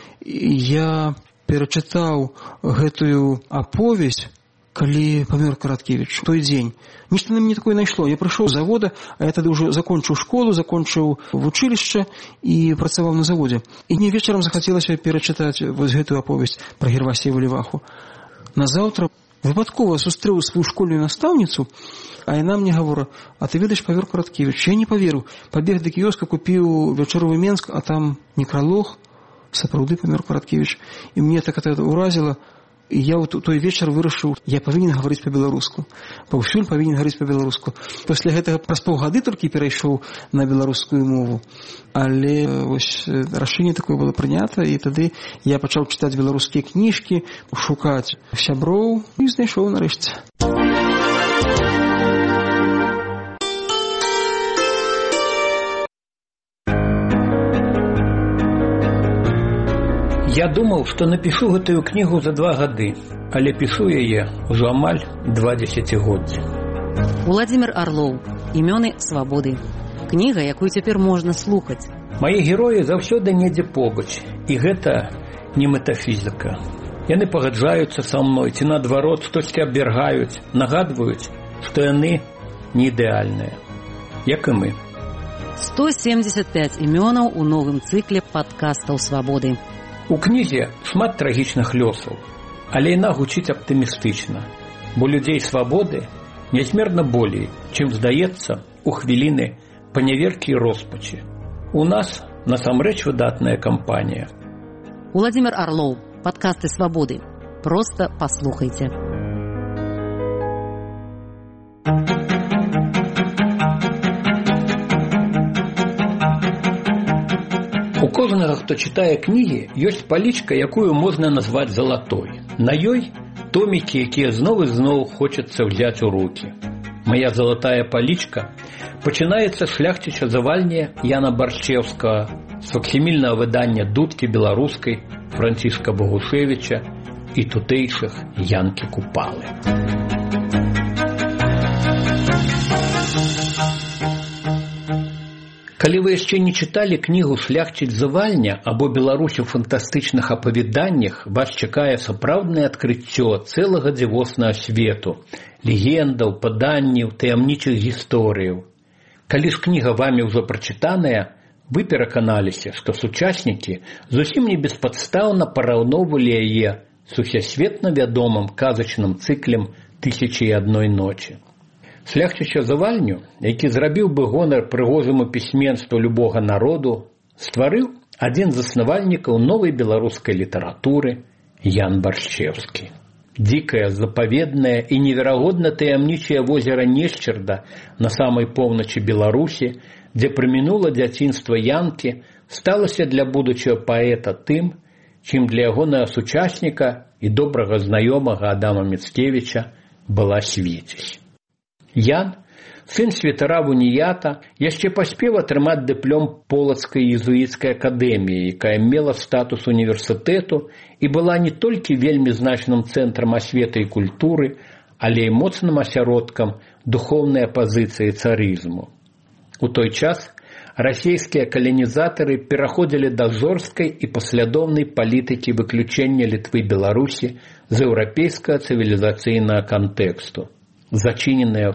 я перачытаў гэтую аповесць, калі памёр Караткевіч, той дзень. Нешта на мяне такое найшло. Я прыйшоў з завода, а я тады ўжо закончыў школу, закончыў вучылішча і працаваў на заводзе. І мне вечарам захацелася перачытаць вось гэтую аповесць пра Гервасія Валіваху. Назаўтра выпадкова сустрэў сваю школьную настаўніцу, а яна мне гавора: а ты ведаеш, памёр Караткевіч? Я не паверыў. Пабег да кіёска, купіў вячэровы Менск, а там некралог. Сапраўды памёр Караткевіч. І мне так это ўразіла. І я ў той вечар вырашыў, я павінен гаварыць па-беларуску. Паўсюль павінен гаварыць па-беларуску. Пасля гэтага праз паўгады толькі перайшоў на беларускую мову. Але вось рашэнне такое было прынята, і тады я пачаў чытаць беларускія кніжкі, шукаць сяброў і знайшоў нарэшце. Я думаў, што напішу гэтую кнігу за 2 гады, але пішу яе ўжо амаль 20 годдзі. Уладзімір Арлоў. Імёны свабоды. Кніга, якую цяпер можна слухаць. Мае героі заўсёды недзе побач, і гэта не метафізіка. Яны пагаджаюцца са мной, ці наадварот штосьці абвяргаюць, нагадваюць, што яны не ідэальныя, як і мы. 175 імёнаў у новым цыкле падкастаў свабоды. У кнізе шмат трагічных лёсаў, але яна гучыць аптымістычна, бо людзей свабоды нязмерна болей, чым здаецца у хвіліны паняверкі і роспачы. У нас насамрэч выдатная кампанія. Уладзімір Арлоў. Падкасты свабоды. Проста паслухайце. У кожнага, хто чытае кнігі, ёсць палічка, якую можна назваць залатой. На ёй томікі, якія зноў і зноў хочацца взяць у рукі. Моя залатая палічка пачынаецца з шляхціча завальні Яна Баршчеўскага, з факсімільнага выдання дудкі беларускай Францішка Богушевіча і тутэйшых Янкі Купалы. Калі вы яшчэ не чыталі кнігу «Шляхціц завальня» або «Беларусь у фантастычных апавяданнях», вас чакае сапраўднае адкрыццё цэлага дзівоснага свету, легендаў, паданняў, таямнічых гісторыяў. Калі ж кніга вамі ўжо прачытаная, вы пераканаліся, што сучаснікі зусім не беспадстаўна параўноўвалі яе з усесветна вядомым казачным цыклем «Тысячи і адной ночі». Шляхціча завальню, які зрабіў бы гонар прыгожаму пісьменству любога народу, стварыў адзін з заснавальнікаў новай беларускай літаратуры Ян Баршчеўскі. Дзікае, запаведнае і неверагодна таямнічае возера Нешчарда на самай поўначы Беларусі, дзе прамінула дзяцінства Янкі, сталася для будучага паэта тым, чым для ягонага сучасніка і добрага знаёмага Адама Міцкевіча была Свіцязь. Ян, сын святара Вуніята, яшчэ паспеў атрымаць дыплом Полацкай езуіцкай акадэміі, якая мела статус універсітэту і была не толькі вельмі значным цэнтрам асветы і культуры, але і моцным асяродкам духоўнай апазіцыі царызму. У той час расійскія каланізатары пераходзілі да жорсткай і паслядоўнай палітыкі выключэння Літвы і Беларусі з еўрапейскага цывілізацыйнага кантэксту. Зачыненая ў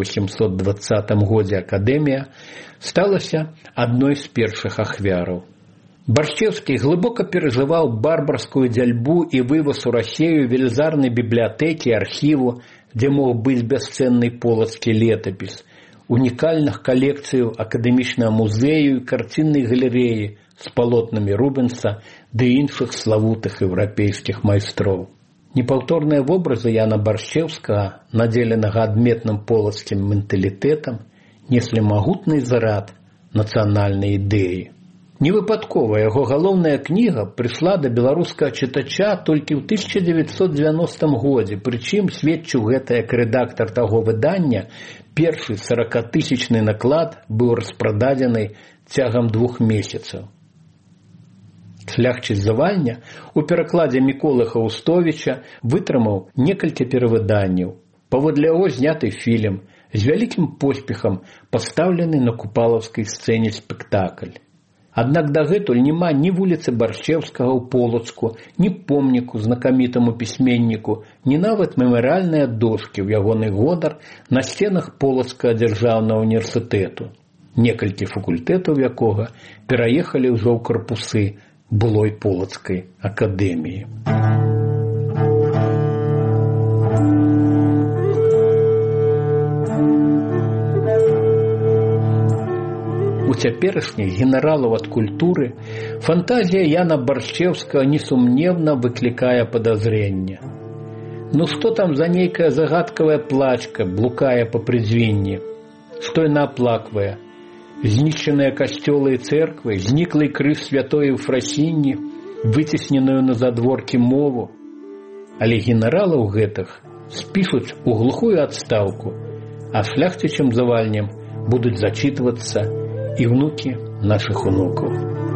1820 годзе акадэмія сталася адной з першых ахвяраў. Баршчеўскі глыбока перажываў барбарскую дзяльбу і вываз у Расею велізарнай бібліятэкі, архіву, дзе мог быць бясцэнны полацкі летапіс, унікальных калекцыяў акадэмічнага музею і карціннай галерэі з палотнамі Рубенса ды іншых славутых еўрапейскіх майстроў. Непаўторныя вобразы Яна Баршчеўскага, надзеленага адметным полацкім менталітэтам, неслі магутны зарад нацыянальнай ідэі. Невыпадкова яго галоўная кніга прыйшла да беларускага чытача толькі ў 1990 годзе, прычым сведчыў гэта як рэдактар таго выдання, першы 40-тысячны наклад быў распрададзены цягам 2 месяцаў. Шляхціц завальня у перакладзе Міколы Хаустовіча вытрымаў некалькі перавыданняў. Паводле яго зняты фільм, з вялікім поспехам пастаўлены на купалаўскай сцэне спектакль. Аднак дагэтуль няма ні вуліцы Баршчеўскага ў Полацку, ні помніку знакамітаму пісьменніку, ні нават мемарыяльныя дошкі ў ягоны гонар на сценах Полацкага дзяржаўнага універсітэту, некалькі факультэтаў якога пераехалі ўжо ў карпусы былой Полацкай акадэміі. У цяперашніх генералаў ад культуры фантазія Яна Баршчеўскага несумневна выклікае падазрэнне. Ну што там за нейкая загадкавая плачка блукае па прызвінні? Што яна аплаквае? Знішчаныя касцёлы і цэрквы, зніклый крыж святой Ефрасіні, выцесненую на задворкі мову. Але генералаў гэтых спішуць у глухую адстаўку, а шляхцічам завальням будуць зачитывацца і внукі нашых унукаў.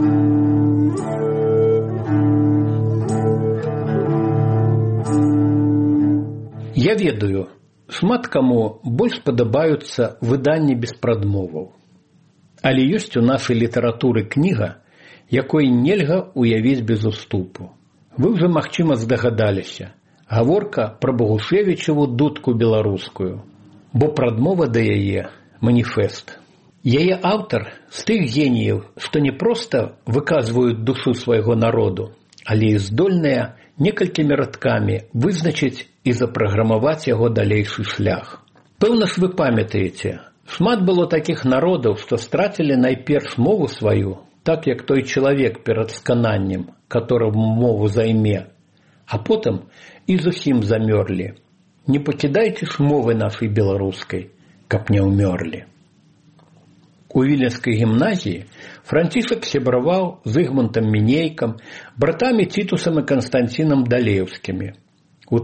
Я ведаю, шмат каму больш падабаюцца выданні без прадмоваў. Але ёсць у нашай літаратуры кніга, якой нельга уявіць без уступу. Вы ўжо, магчыма, здагадаліся. Гаворка пра Богушевічеву дудку беларускую, бо прадмова да яе маніфест. Яе аўтар з тых геніяў, што не проста выказваюць душу свайго народу, але і здольныя некалькімі радкамі вызначыць і запраграмаваць яго далейшы шлях. Пэўна ж вы памятаеце, шмат было такіх народаў, што страцілі найперш мову сваю, так як той чалавек перад скананнем, которому мову займе, а потым і зусім замёрлі. Не пакідайце ж мовы нашай беларускай, каб не ўмёрлі. У Віленскай гімназіі Францішак сябраваў з Ігмантам Мінейкам, братамі Цітусам і Канстанцінам Далеўскімі. У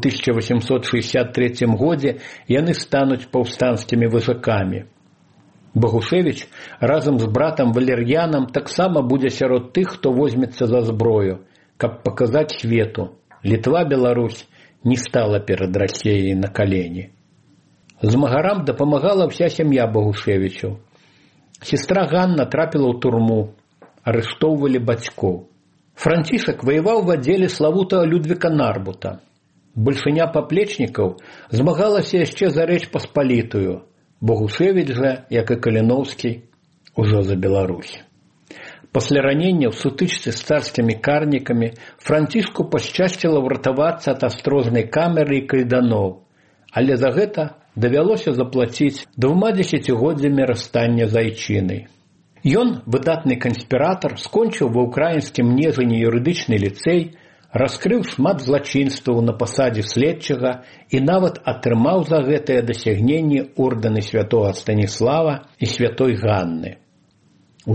1863 годзе яны стануць паўстанцкімі вазакамі. Багушевіч разам з братам Валер'янам таксама будзе сярод тых, хто возьмецца за зброю, каб паказаць свету: Літва, Беларусь не стала перад Расіяй на калені. Змагарам дапамагала ўся сям'я Багушевічаў. Сестра Ганна трапіла ў турму, арыштоўвалі бацькоў. Францішак ваяваў в аддзеле славутага Людвіка Нарбута. Большыня паплечнікаў змагалася яшчэ за Рэч Паспалітую. Багушевіч жа, як і Каліноўскі, ужо за Беларусь. Пасля ранення ў сутычцы з царскімі карнікамі Францішку пашчасціла ўратавацца ад астрознай камеры і кайданоў, але за гэта давялося заплаціць 20 годзямі расстання з айчынай. Ён, выдатны канспіратар, скончыў ва ўкраінскім Нежыне юрыдычны ліцэй, раскрыў шмат злачынстваў на пасадзе следчага і нават атрымаў за гэтае дасягненне ордэны святога Станіслава і святой Ганны. У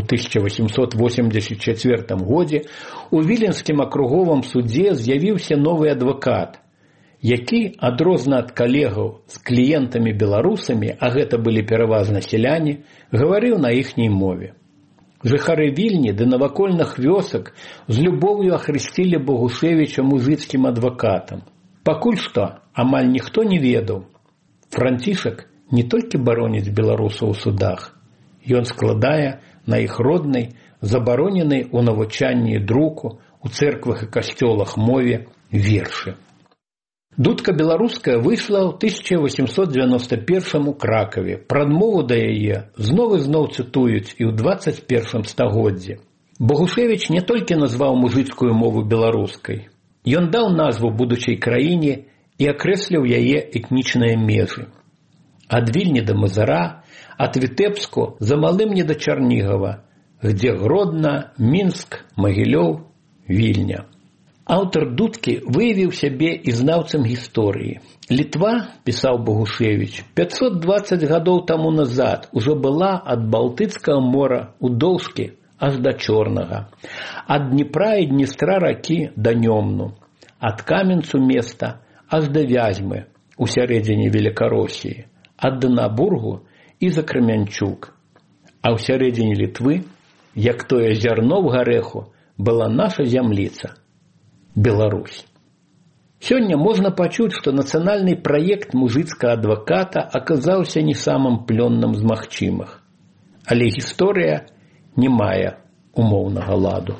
1884 годзе у Віленскім акруговым судзе з'явіўся новы адвакат, які, адрозна ад калегаў з кліентамі-беларусамі, а гэта былі пераважна сяляне, гаварыў на іхняй мове. Жыхары Вільні ды навакольных вёсак з любоўю ахрысцілі Багушевіча музыцкім адвакатам. Пакуль што амаль ніхто не ведаў. Францішак не толькі бароніць беларусаў у судах, ён складае на іх роднай, забароненай у навучанні і друку, у цэрквах і касцёлах мове вершы. Дудка беларуская выйшла ў 1891 у Кракаве. Прадмову да яе зноў цытуюць і ў 21 стагоддзі. Багушевіч не толькі назваў музычкую мову беларускай. Ён даў назву будучай краіне і акрэсліў яе этнічныя межы. Ад Вільні да Мазыра, ад Вітэбску за малым не да Чарнігава, где Гродна, Мінск, Магілёў, Вільня. Аўтар дудкі выявіў сябе і знаўцам гісторыі. Літва, пісаў Багушевіч, 520 гадоў таму назад ужо была ад Балтыцкага мора у Доўжкі аж да Чорнага, ад Дніпра і Дністра ракі да Нёмну, ад Каменцу места аж да Вязьмы у сярэдзіне Велікаросіі, ад Данабургу і за Крамянчук. А ў сярэдзіне Літвы, як тое зярно в гарэху, была наша зямліца – Беларусь. Сёння можна пачуць, што нацыянальны праект музыцкага адваката аказаўся не самым плённым з магчымых. Але гісторыя не мае умоўнага ладу.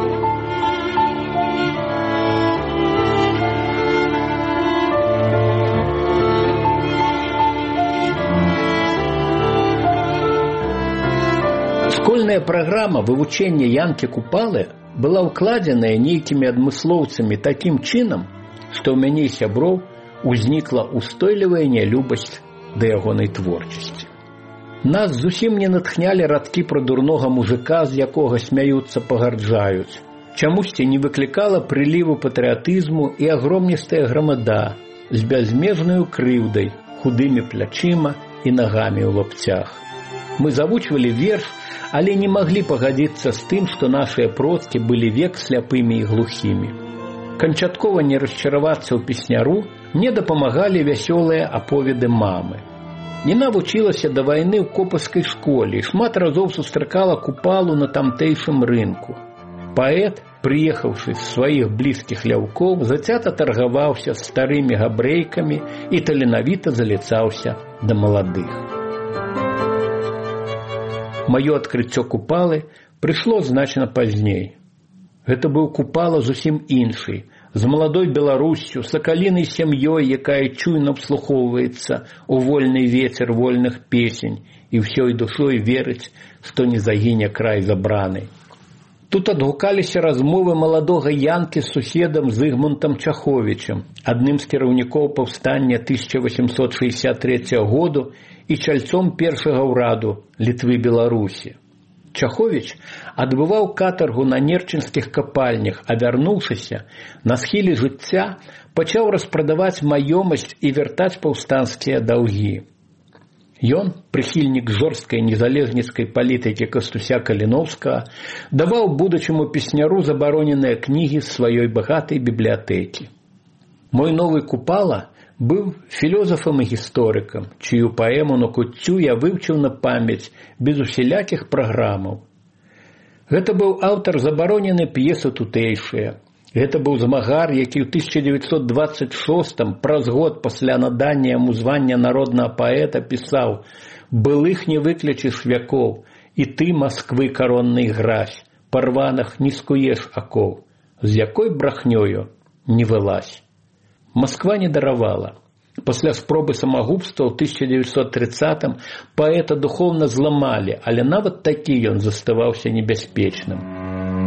Школьная праграма вывучэння Янкі Купалы была ўкладзеная нейкімі адмыслоўцамі такім чынам, што ў мяне і сяброў узнікла устойлівая нялюбасць да ягонай творчасці. Нас зусім не натхнялі радкі пра дурнога мужика, з якога смяюцца, пагарджаюць. Чамусьці не выклікала прыліву патрыятызму і агромністая грамада з бязмежнаю крыўдай, худымі плячыма і нагамі ў лапцях. Мы завучвалі верш, але не маглі пагадзіцца з тым, што нашыя продкі былі век сляпымі і глухімі. Канчаткова не расчаравацца ў песняру мне дапамагалі вясёлыя аповеды мамы. Яна вучылася да вайны ў копаўскай школе і шмат разоў сустракала Купалу на тамтэйшым рынку. Паэт, прыехаўшы з сваіх блізкіх ляўкоў, зацята таргаваўся з старымі габрэйкамі і таленавіта заліцаўся да маладых. Маё адкрыццё Купалы прыйшло значна пазней. Гэта быў Купала зусім іншы, з маладой Беларуссю, сакалінай сям'ёй, якая чуйна вслухоўваецца ў вольны вецер вольных песень і ўсёй душой верыць, што не загіне край забраны. Тут адгукаліся размовы маладога Янкі з суседам Зыгмунтам Чаховічам, адным з кіраўнікоў паўстання 1863 году і чальцом першага ўраду Літвы-Беларусі. Чаховіч адбываў катаргу на нерчынскіх капальнях, а вярнуўшыся, на схіле жыцця пачаў распрадаваць маёмасць і вяртаць паўстанцкія даўгі. Ён, прыхільнік жорсткай незалежніцкай палітыкі Кастуся Каліноўскага, даваў будучаму песняру забароненыя кнігі з сваёй багатай бібліятэкі. Мой новы Купала быў філёзафам і гісторыкам, чыю паэму на куццю я вывчыў на памяць без усялякіх праграмаў. Гэта быў аўтар забароненай п'есы тутэйшыя. Гэта быў змагар, які ў 1926-м, праз год пасля надання яму звання народнага паэта, пісаў: «Былых не выклічыш вякоў, і ты, Масквы, коронный гразь, парванах не скуеш акоў, з якой брахнёю не вылазь». Москва не даравала. Пасля спробы самагубства ў 1930-м паэта духоўна зламалі, але нават такі ён заставаўся небяспечным.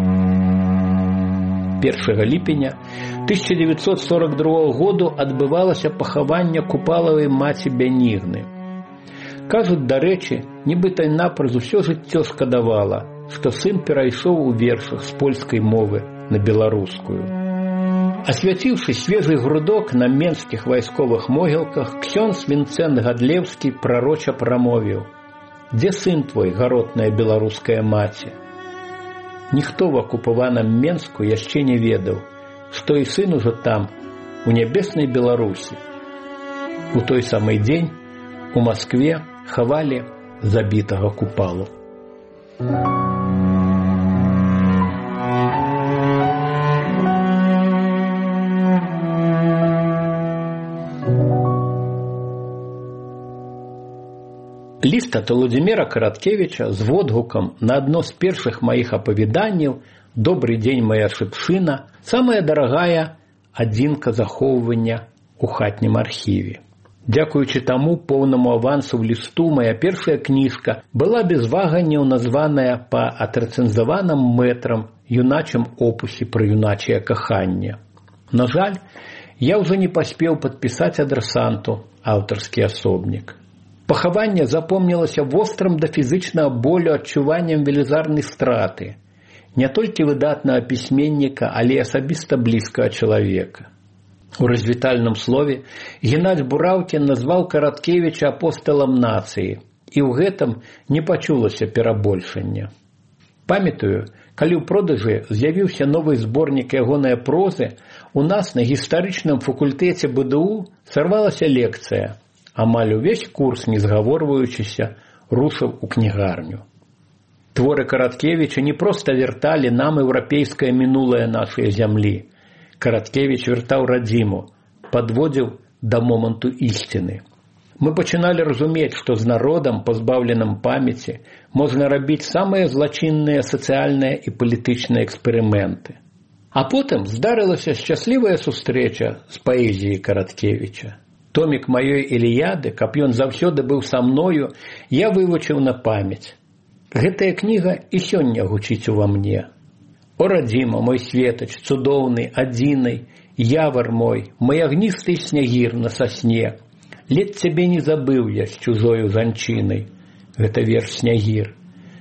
1 ліпеня 1942 году адбывалася пахаванне Купалавай маці Бянігны. Кажуць, дарэчы, нібыта напраз усё жыццё шкадавала, што сын перайшоў у вершах з польскай мовы на беларускую. Асвяціўшы свежы грудок на менскіх вайсковых могілках, ксёндз Вінцэнт Гадлеўскі прароча прамовіў: «Дзе сын твой, гаротная беларуская маці?» Ніхто в акупаваным Менску яшчэ не ведаў, што і сын ужо там, у нябеснай Беларусі. У той самы дзень у Маскве хавалі забітага Купалу. Ліст ад Уладзіміра Караткевіча з водгукам на адно з першых маіх апавяданняў «Добрый дзень, моя шыпшына» самая дарагая адзінка захоўвання у хатнім архіве. Дзякуючы таму поўнаму авансу в лісту моя першая кніжка была без ваганняў названая па атрэцэнзаваным мэтрам юначым опусе пра юначае каханне. На жаль, я ўжо не паспеў падпісаць адрасанту аўтарскі асобнік. Пахаванне запомнілася вострым да фізычнага болю адчуваннем велізарнай страты, не толькі выдатнага пісьменніка, але і асабіста блізкага чалавека. У развітальным слове Геннадзь Бураўкін назваў Караткевіча апосталам нацыі, і ў гэтым не пачулася перабольшання. Памятаю, калі ў продажы з'явіўся новы зборнік ягонай прозы, у нас на гістарычным факультэце БДУ сарвалася лекцыя. Амаль увесь курс, не згаворваючыся, рушыў у кнігарню. Творы Караткевіча не проста вярталі нам еўрапейскае мінулае нашай зямлі. Караткевіч вяртаў радзіму, падводзіў да моманту ісціны. Мы пачыналі разумець, што з народам, пазбаўленым памяці, можна рабіць самыя злачынныя сацыяльныя і палітычныя эксперыменты. А потым здарылася шчаслівая сустрэча з паэзіяй Караткевіча. Томік маёй Іліяды, каб ён заўсёды быў са мною, я вывучыў на памяць. Гэтая кніга і сёння гучыць ува мне. О, радзіма, мой светач, цудоўны, адзінай, явар мой, мой агністы снягір на сасне. Ледь цябе не забыў я з чужою жанчынай. Гэта верш Снягір.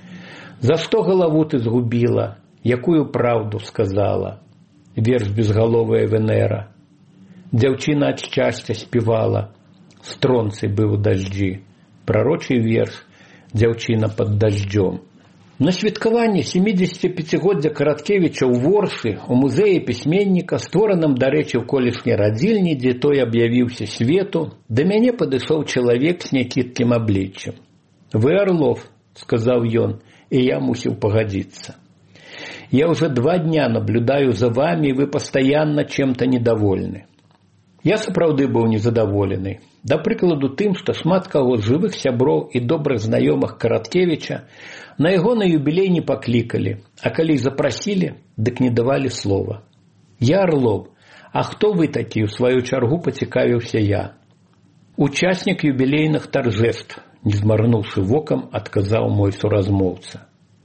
За што галаву ты згубіла, якую праўду сказала? Верш безгаловая Венера. Дзяўчына ад шчасця співала, стронцы быў у дажджі. Прарочы верш «Дзяўчына пад дажджом». На святкаванні 75-годдзя Караткевіча ў Воршы, у музеі пісьменніка, створаным, дарэчы, у колішняй радзільні, дзе той аб'явіўся свету, да мяне падышоў чалавек з някідкім абліччам. «Вы Орлов», — сказаў ён, і я мусіў пагадзіцца. «Я уже 2 дня наблюдаю за вами, и вы постоянно чем-то недовольны». Я сапраўды быў незадаволены. Да прыкладу тым, што шмат каго з жывых сяброў і добрых знаёмых Караткевіча на яго на юбілей не паклікалі, а калі запрасілі, дык не давалі слова. «Я Орлов, а хто вы такі?» — у сваю чаргу пацікавіўся я. «Учаснік юбілейных таржэств», — не змарнуўшы вокам, адказаў мой суразмоўца.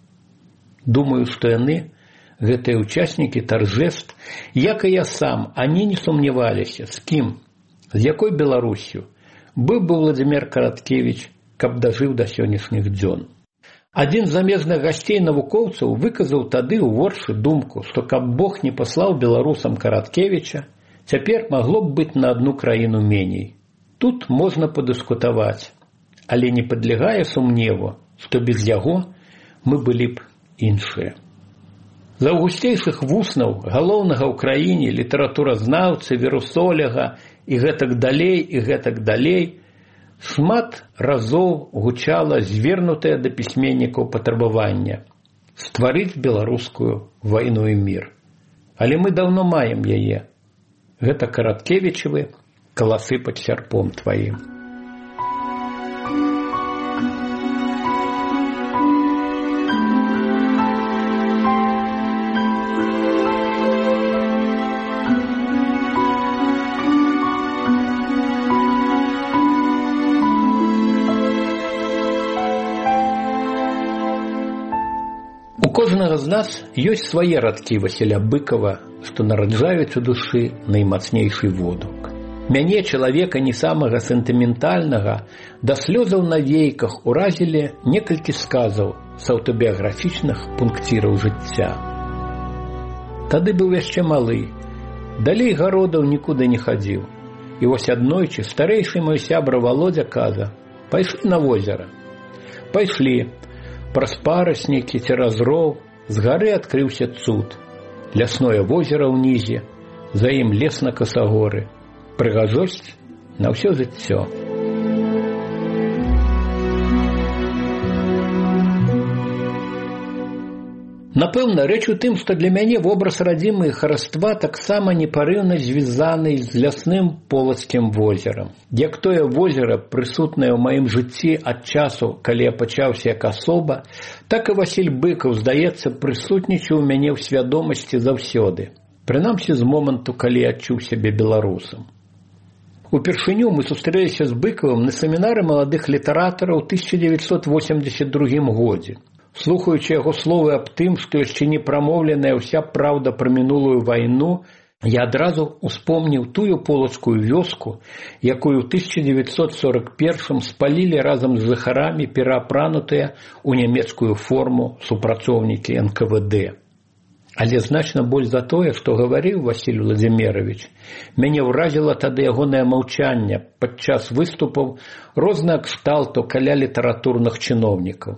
Думаю, што яны, гэтыя участнікі таржэств, як і я сам, они не сумняваліся, з кім, з якой Беларусью быў бы Уладзімір Караткевіч, каб дажыў да сённяшніх дзён. Адзін з замежных гасцей навукоўцаў выказаў тады ў Воршы думку, што каб Бог не паслаў беларусам Караткевіча, цяпер магло б быць на адну краіну меней. Тут можна падыскутаваць. але не падлягае сумневу, што без яго мы былі б іншыя. З аўгусцейшых вуснаў галоўнага ў краіне літаратуразнаўцы, вірусоляга і гэтак далей шмат разоў гучала звернутае да пісьменнікаў патрабавання стварыць беларускую вайну і мір. Але мы даўно маем яе. Гэта Караткевічавы «Каласы пад сярпом тваім». У кожнага з нас ёсць свае радкі Васіля Быкова, што нараджаюць у душы наймацнейшы водгук. Мяне, чалавека не самага сентыментальнага, да слёзаў на вейках уразілі некалькі сказаў з аўтабіяграфічных пункціраў жыцця. Тады быў яшчэ малы, далей гародаў нікуды не хадзіў. І вось аднойчы старэйшы мой сябра Володя каза: «Пайшлі на возера». Пайшлі. Праз параснікі, цераз роў, з гары адкрыўся цуд. Лясное возера ўнізе, за ім лес на касагоры. Прыгажосць на ўсё жыццё. Напэўна, рэч у тым, што для мяне вобраз радзімы і хараства таксама непарыўна звязаны з лясным полацкім возерам. Як тое возера, прысутнае ў маім жыцці ад часу, калі я пачаўся як асоба, так і Васіль Быкаў, здаецца, прысутнічаў у мяне ў свядомасці заўсёды. Прынамсі з моманту, калі я адчуў сябе беларусам. Упершыню мы сустрэліся з Быкавым на семінары маладых літаратараў ў 1982 годзе. Слухаючы яго словы аб тым, што яшчэ не прамоўленая ўся праўда пра мінулую вайну, я адразу успомніў тую полацкую вёску, якую ў 1941 спалілі разам з жыхарамі пераапранутыя ў нямецкую форму супрацоўнікі НКВД. Але значна больш за тое, што гаварыў Васіль Владзімірович, мяне ўразіла тады ягонае маўчанне падчас выступаў рознага кшталту каля літаратурных чыноўнікаў.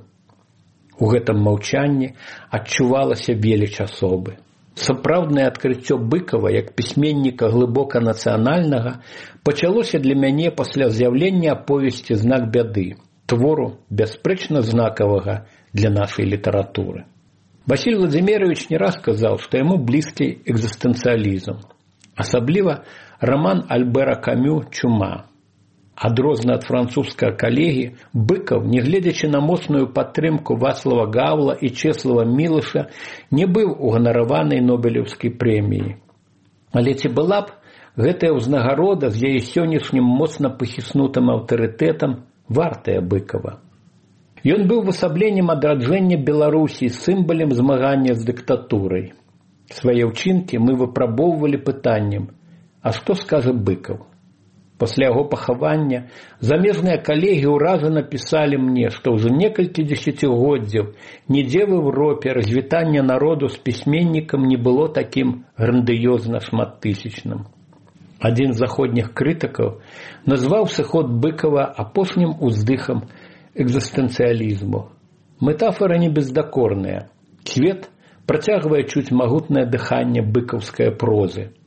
У гэтым маўчанні адчувалася веліч асобы. Сапраўднае адкрыццё Быкава як пісьменніка глыбока нацыянальнага пачалося для мяне пасля з'яўлення аповесці «Знак бяды», твору бясспрэчна знакавага для нашай літаратуры. Васіль Владзімірович не раз казаў, што яму блізкі экзістэнцыялізм, асабліва раман Альбера Камю «Чума». Адрозна ад французскага калегі, Быкаў, нягледзячы на моцную падтрымку Вацлава Гаўла і Чэслава Мілыша, не быў уганараванай Нобелеўскай прэміяй. Але ці была б гэтая ўзнагарода з яе сённяшнім моцна пахіснутым аўтарытэтам вартая Быкава? Ён быў увасабленнем адраджэння Беларусі, сімвалем змагання з дыктатурай. Свае ўчынкі мы выпрабоўвалі пытаннем: а што скажа Быкаў? Пасля яго пахавання замежныя калегі ўраза напісалі мне, што ўжо некалькі дзесяцігоддзяў нідзе в Еўропе развітання народу з пісьменнікам не было такім грандыёзна шматтысячным. Адзін з заходніх крытыкаў назваў сыход Быкава апошнім уздыхам экзістэнцыялізму. Метафора не бездакорная. Свет працягвае чуць магутнае дыханне быкаўскай прозы.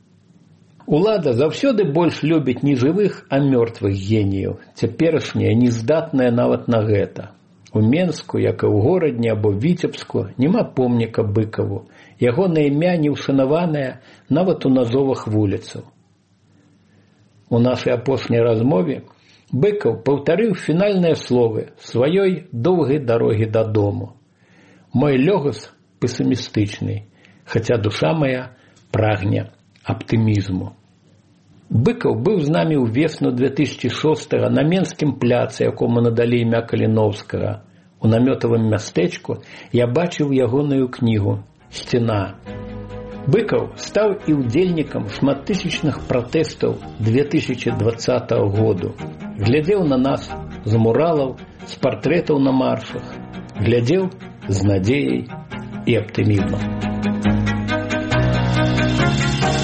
Улада заўсёды больш любіць не жывых, а мёртвых геніяў. Цяперашняя не здатная нават на гэта. У Менску, як і ў горадні або Віцебску, няма помніка Быкаву. Ягонае імя не ўшанаванае нават у назовах вуліцаў. У нашай апошняй размове Быкаў паўтарыў фінальныя словы сваёй доўгай дарогі дадому. Мой лёгас песімістычны, хаця душа моя прагне аптымізму. Быкаў быў з намі ўвесну 2006-го на Менскім пляцы, якому надалі імя Каліновскага. У намётавым мястэчку я бачыў ягоную кнігу «Сцена». Быкаў стаў і ўдзельнікам шматтысячных пратэстаў 2020 году. Глядзеў на нас з муралаў, з партрэтаў на маршах. Глядзеў з надзеяй і аптымізмам.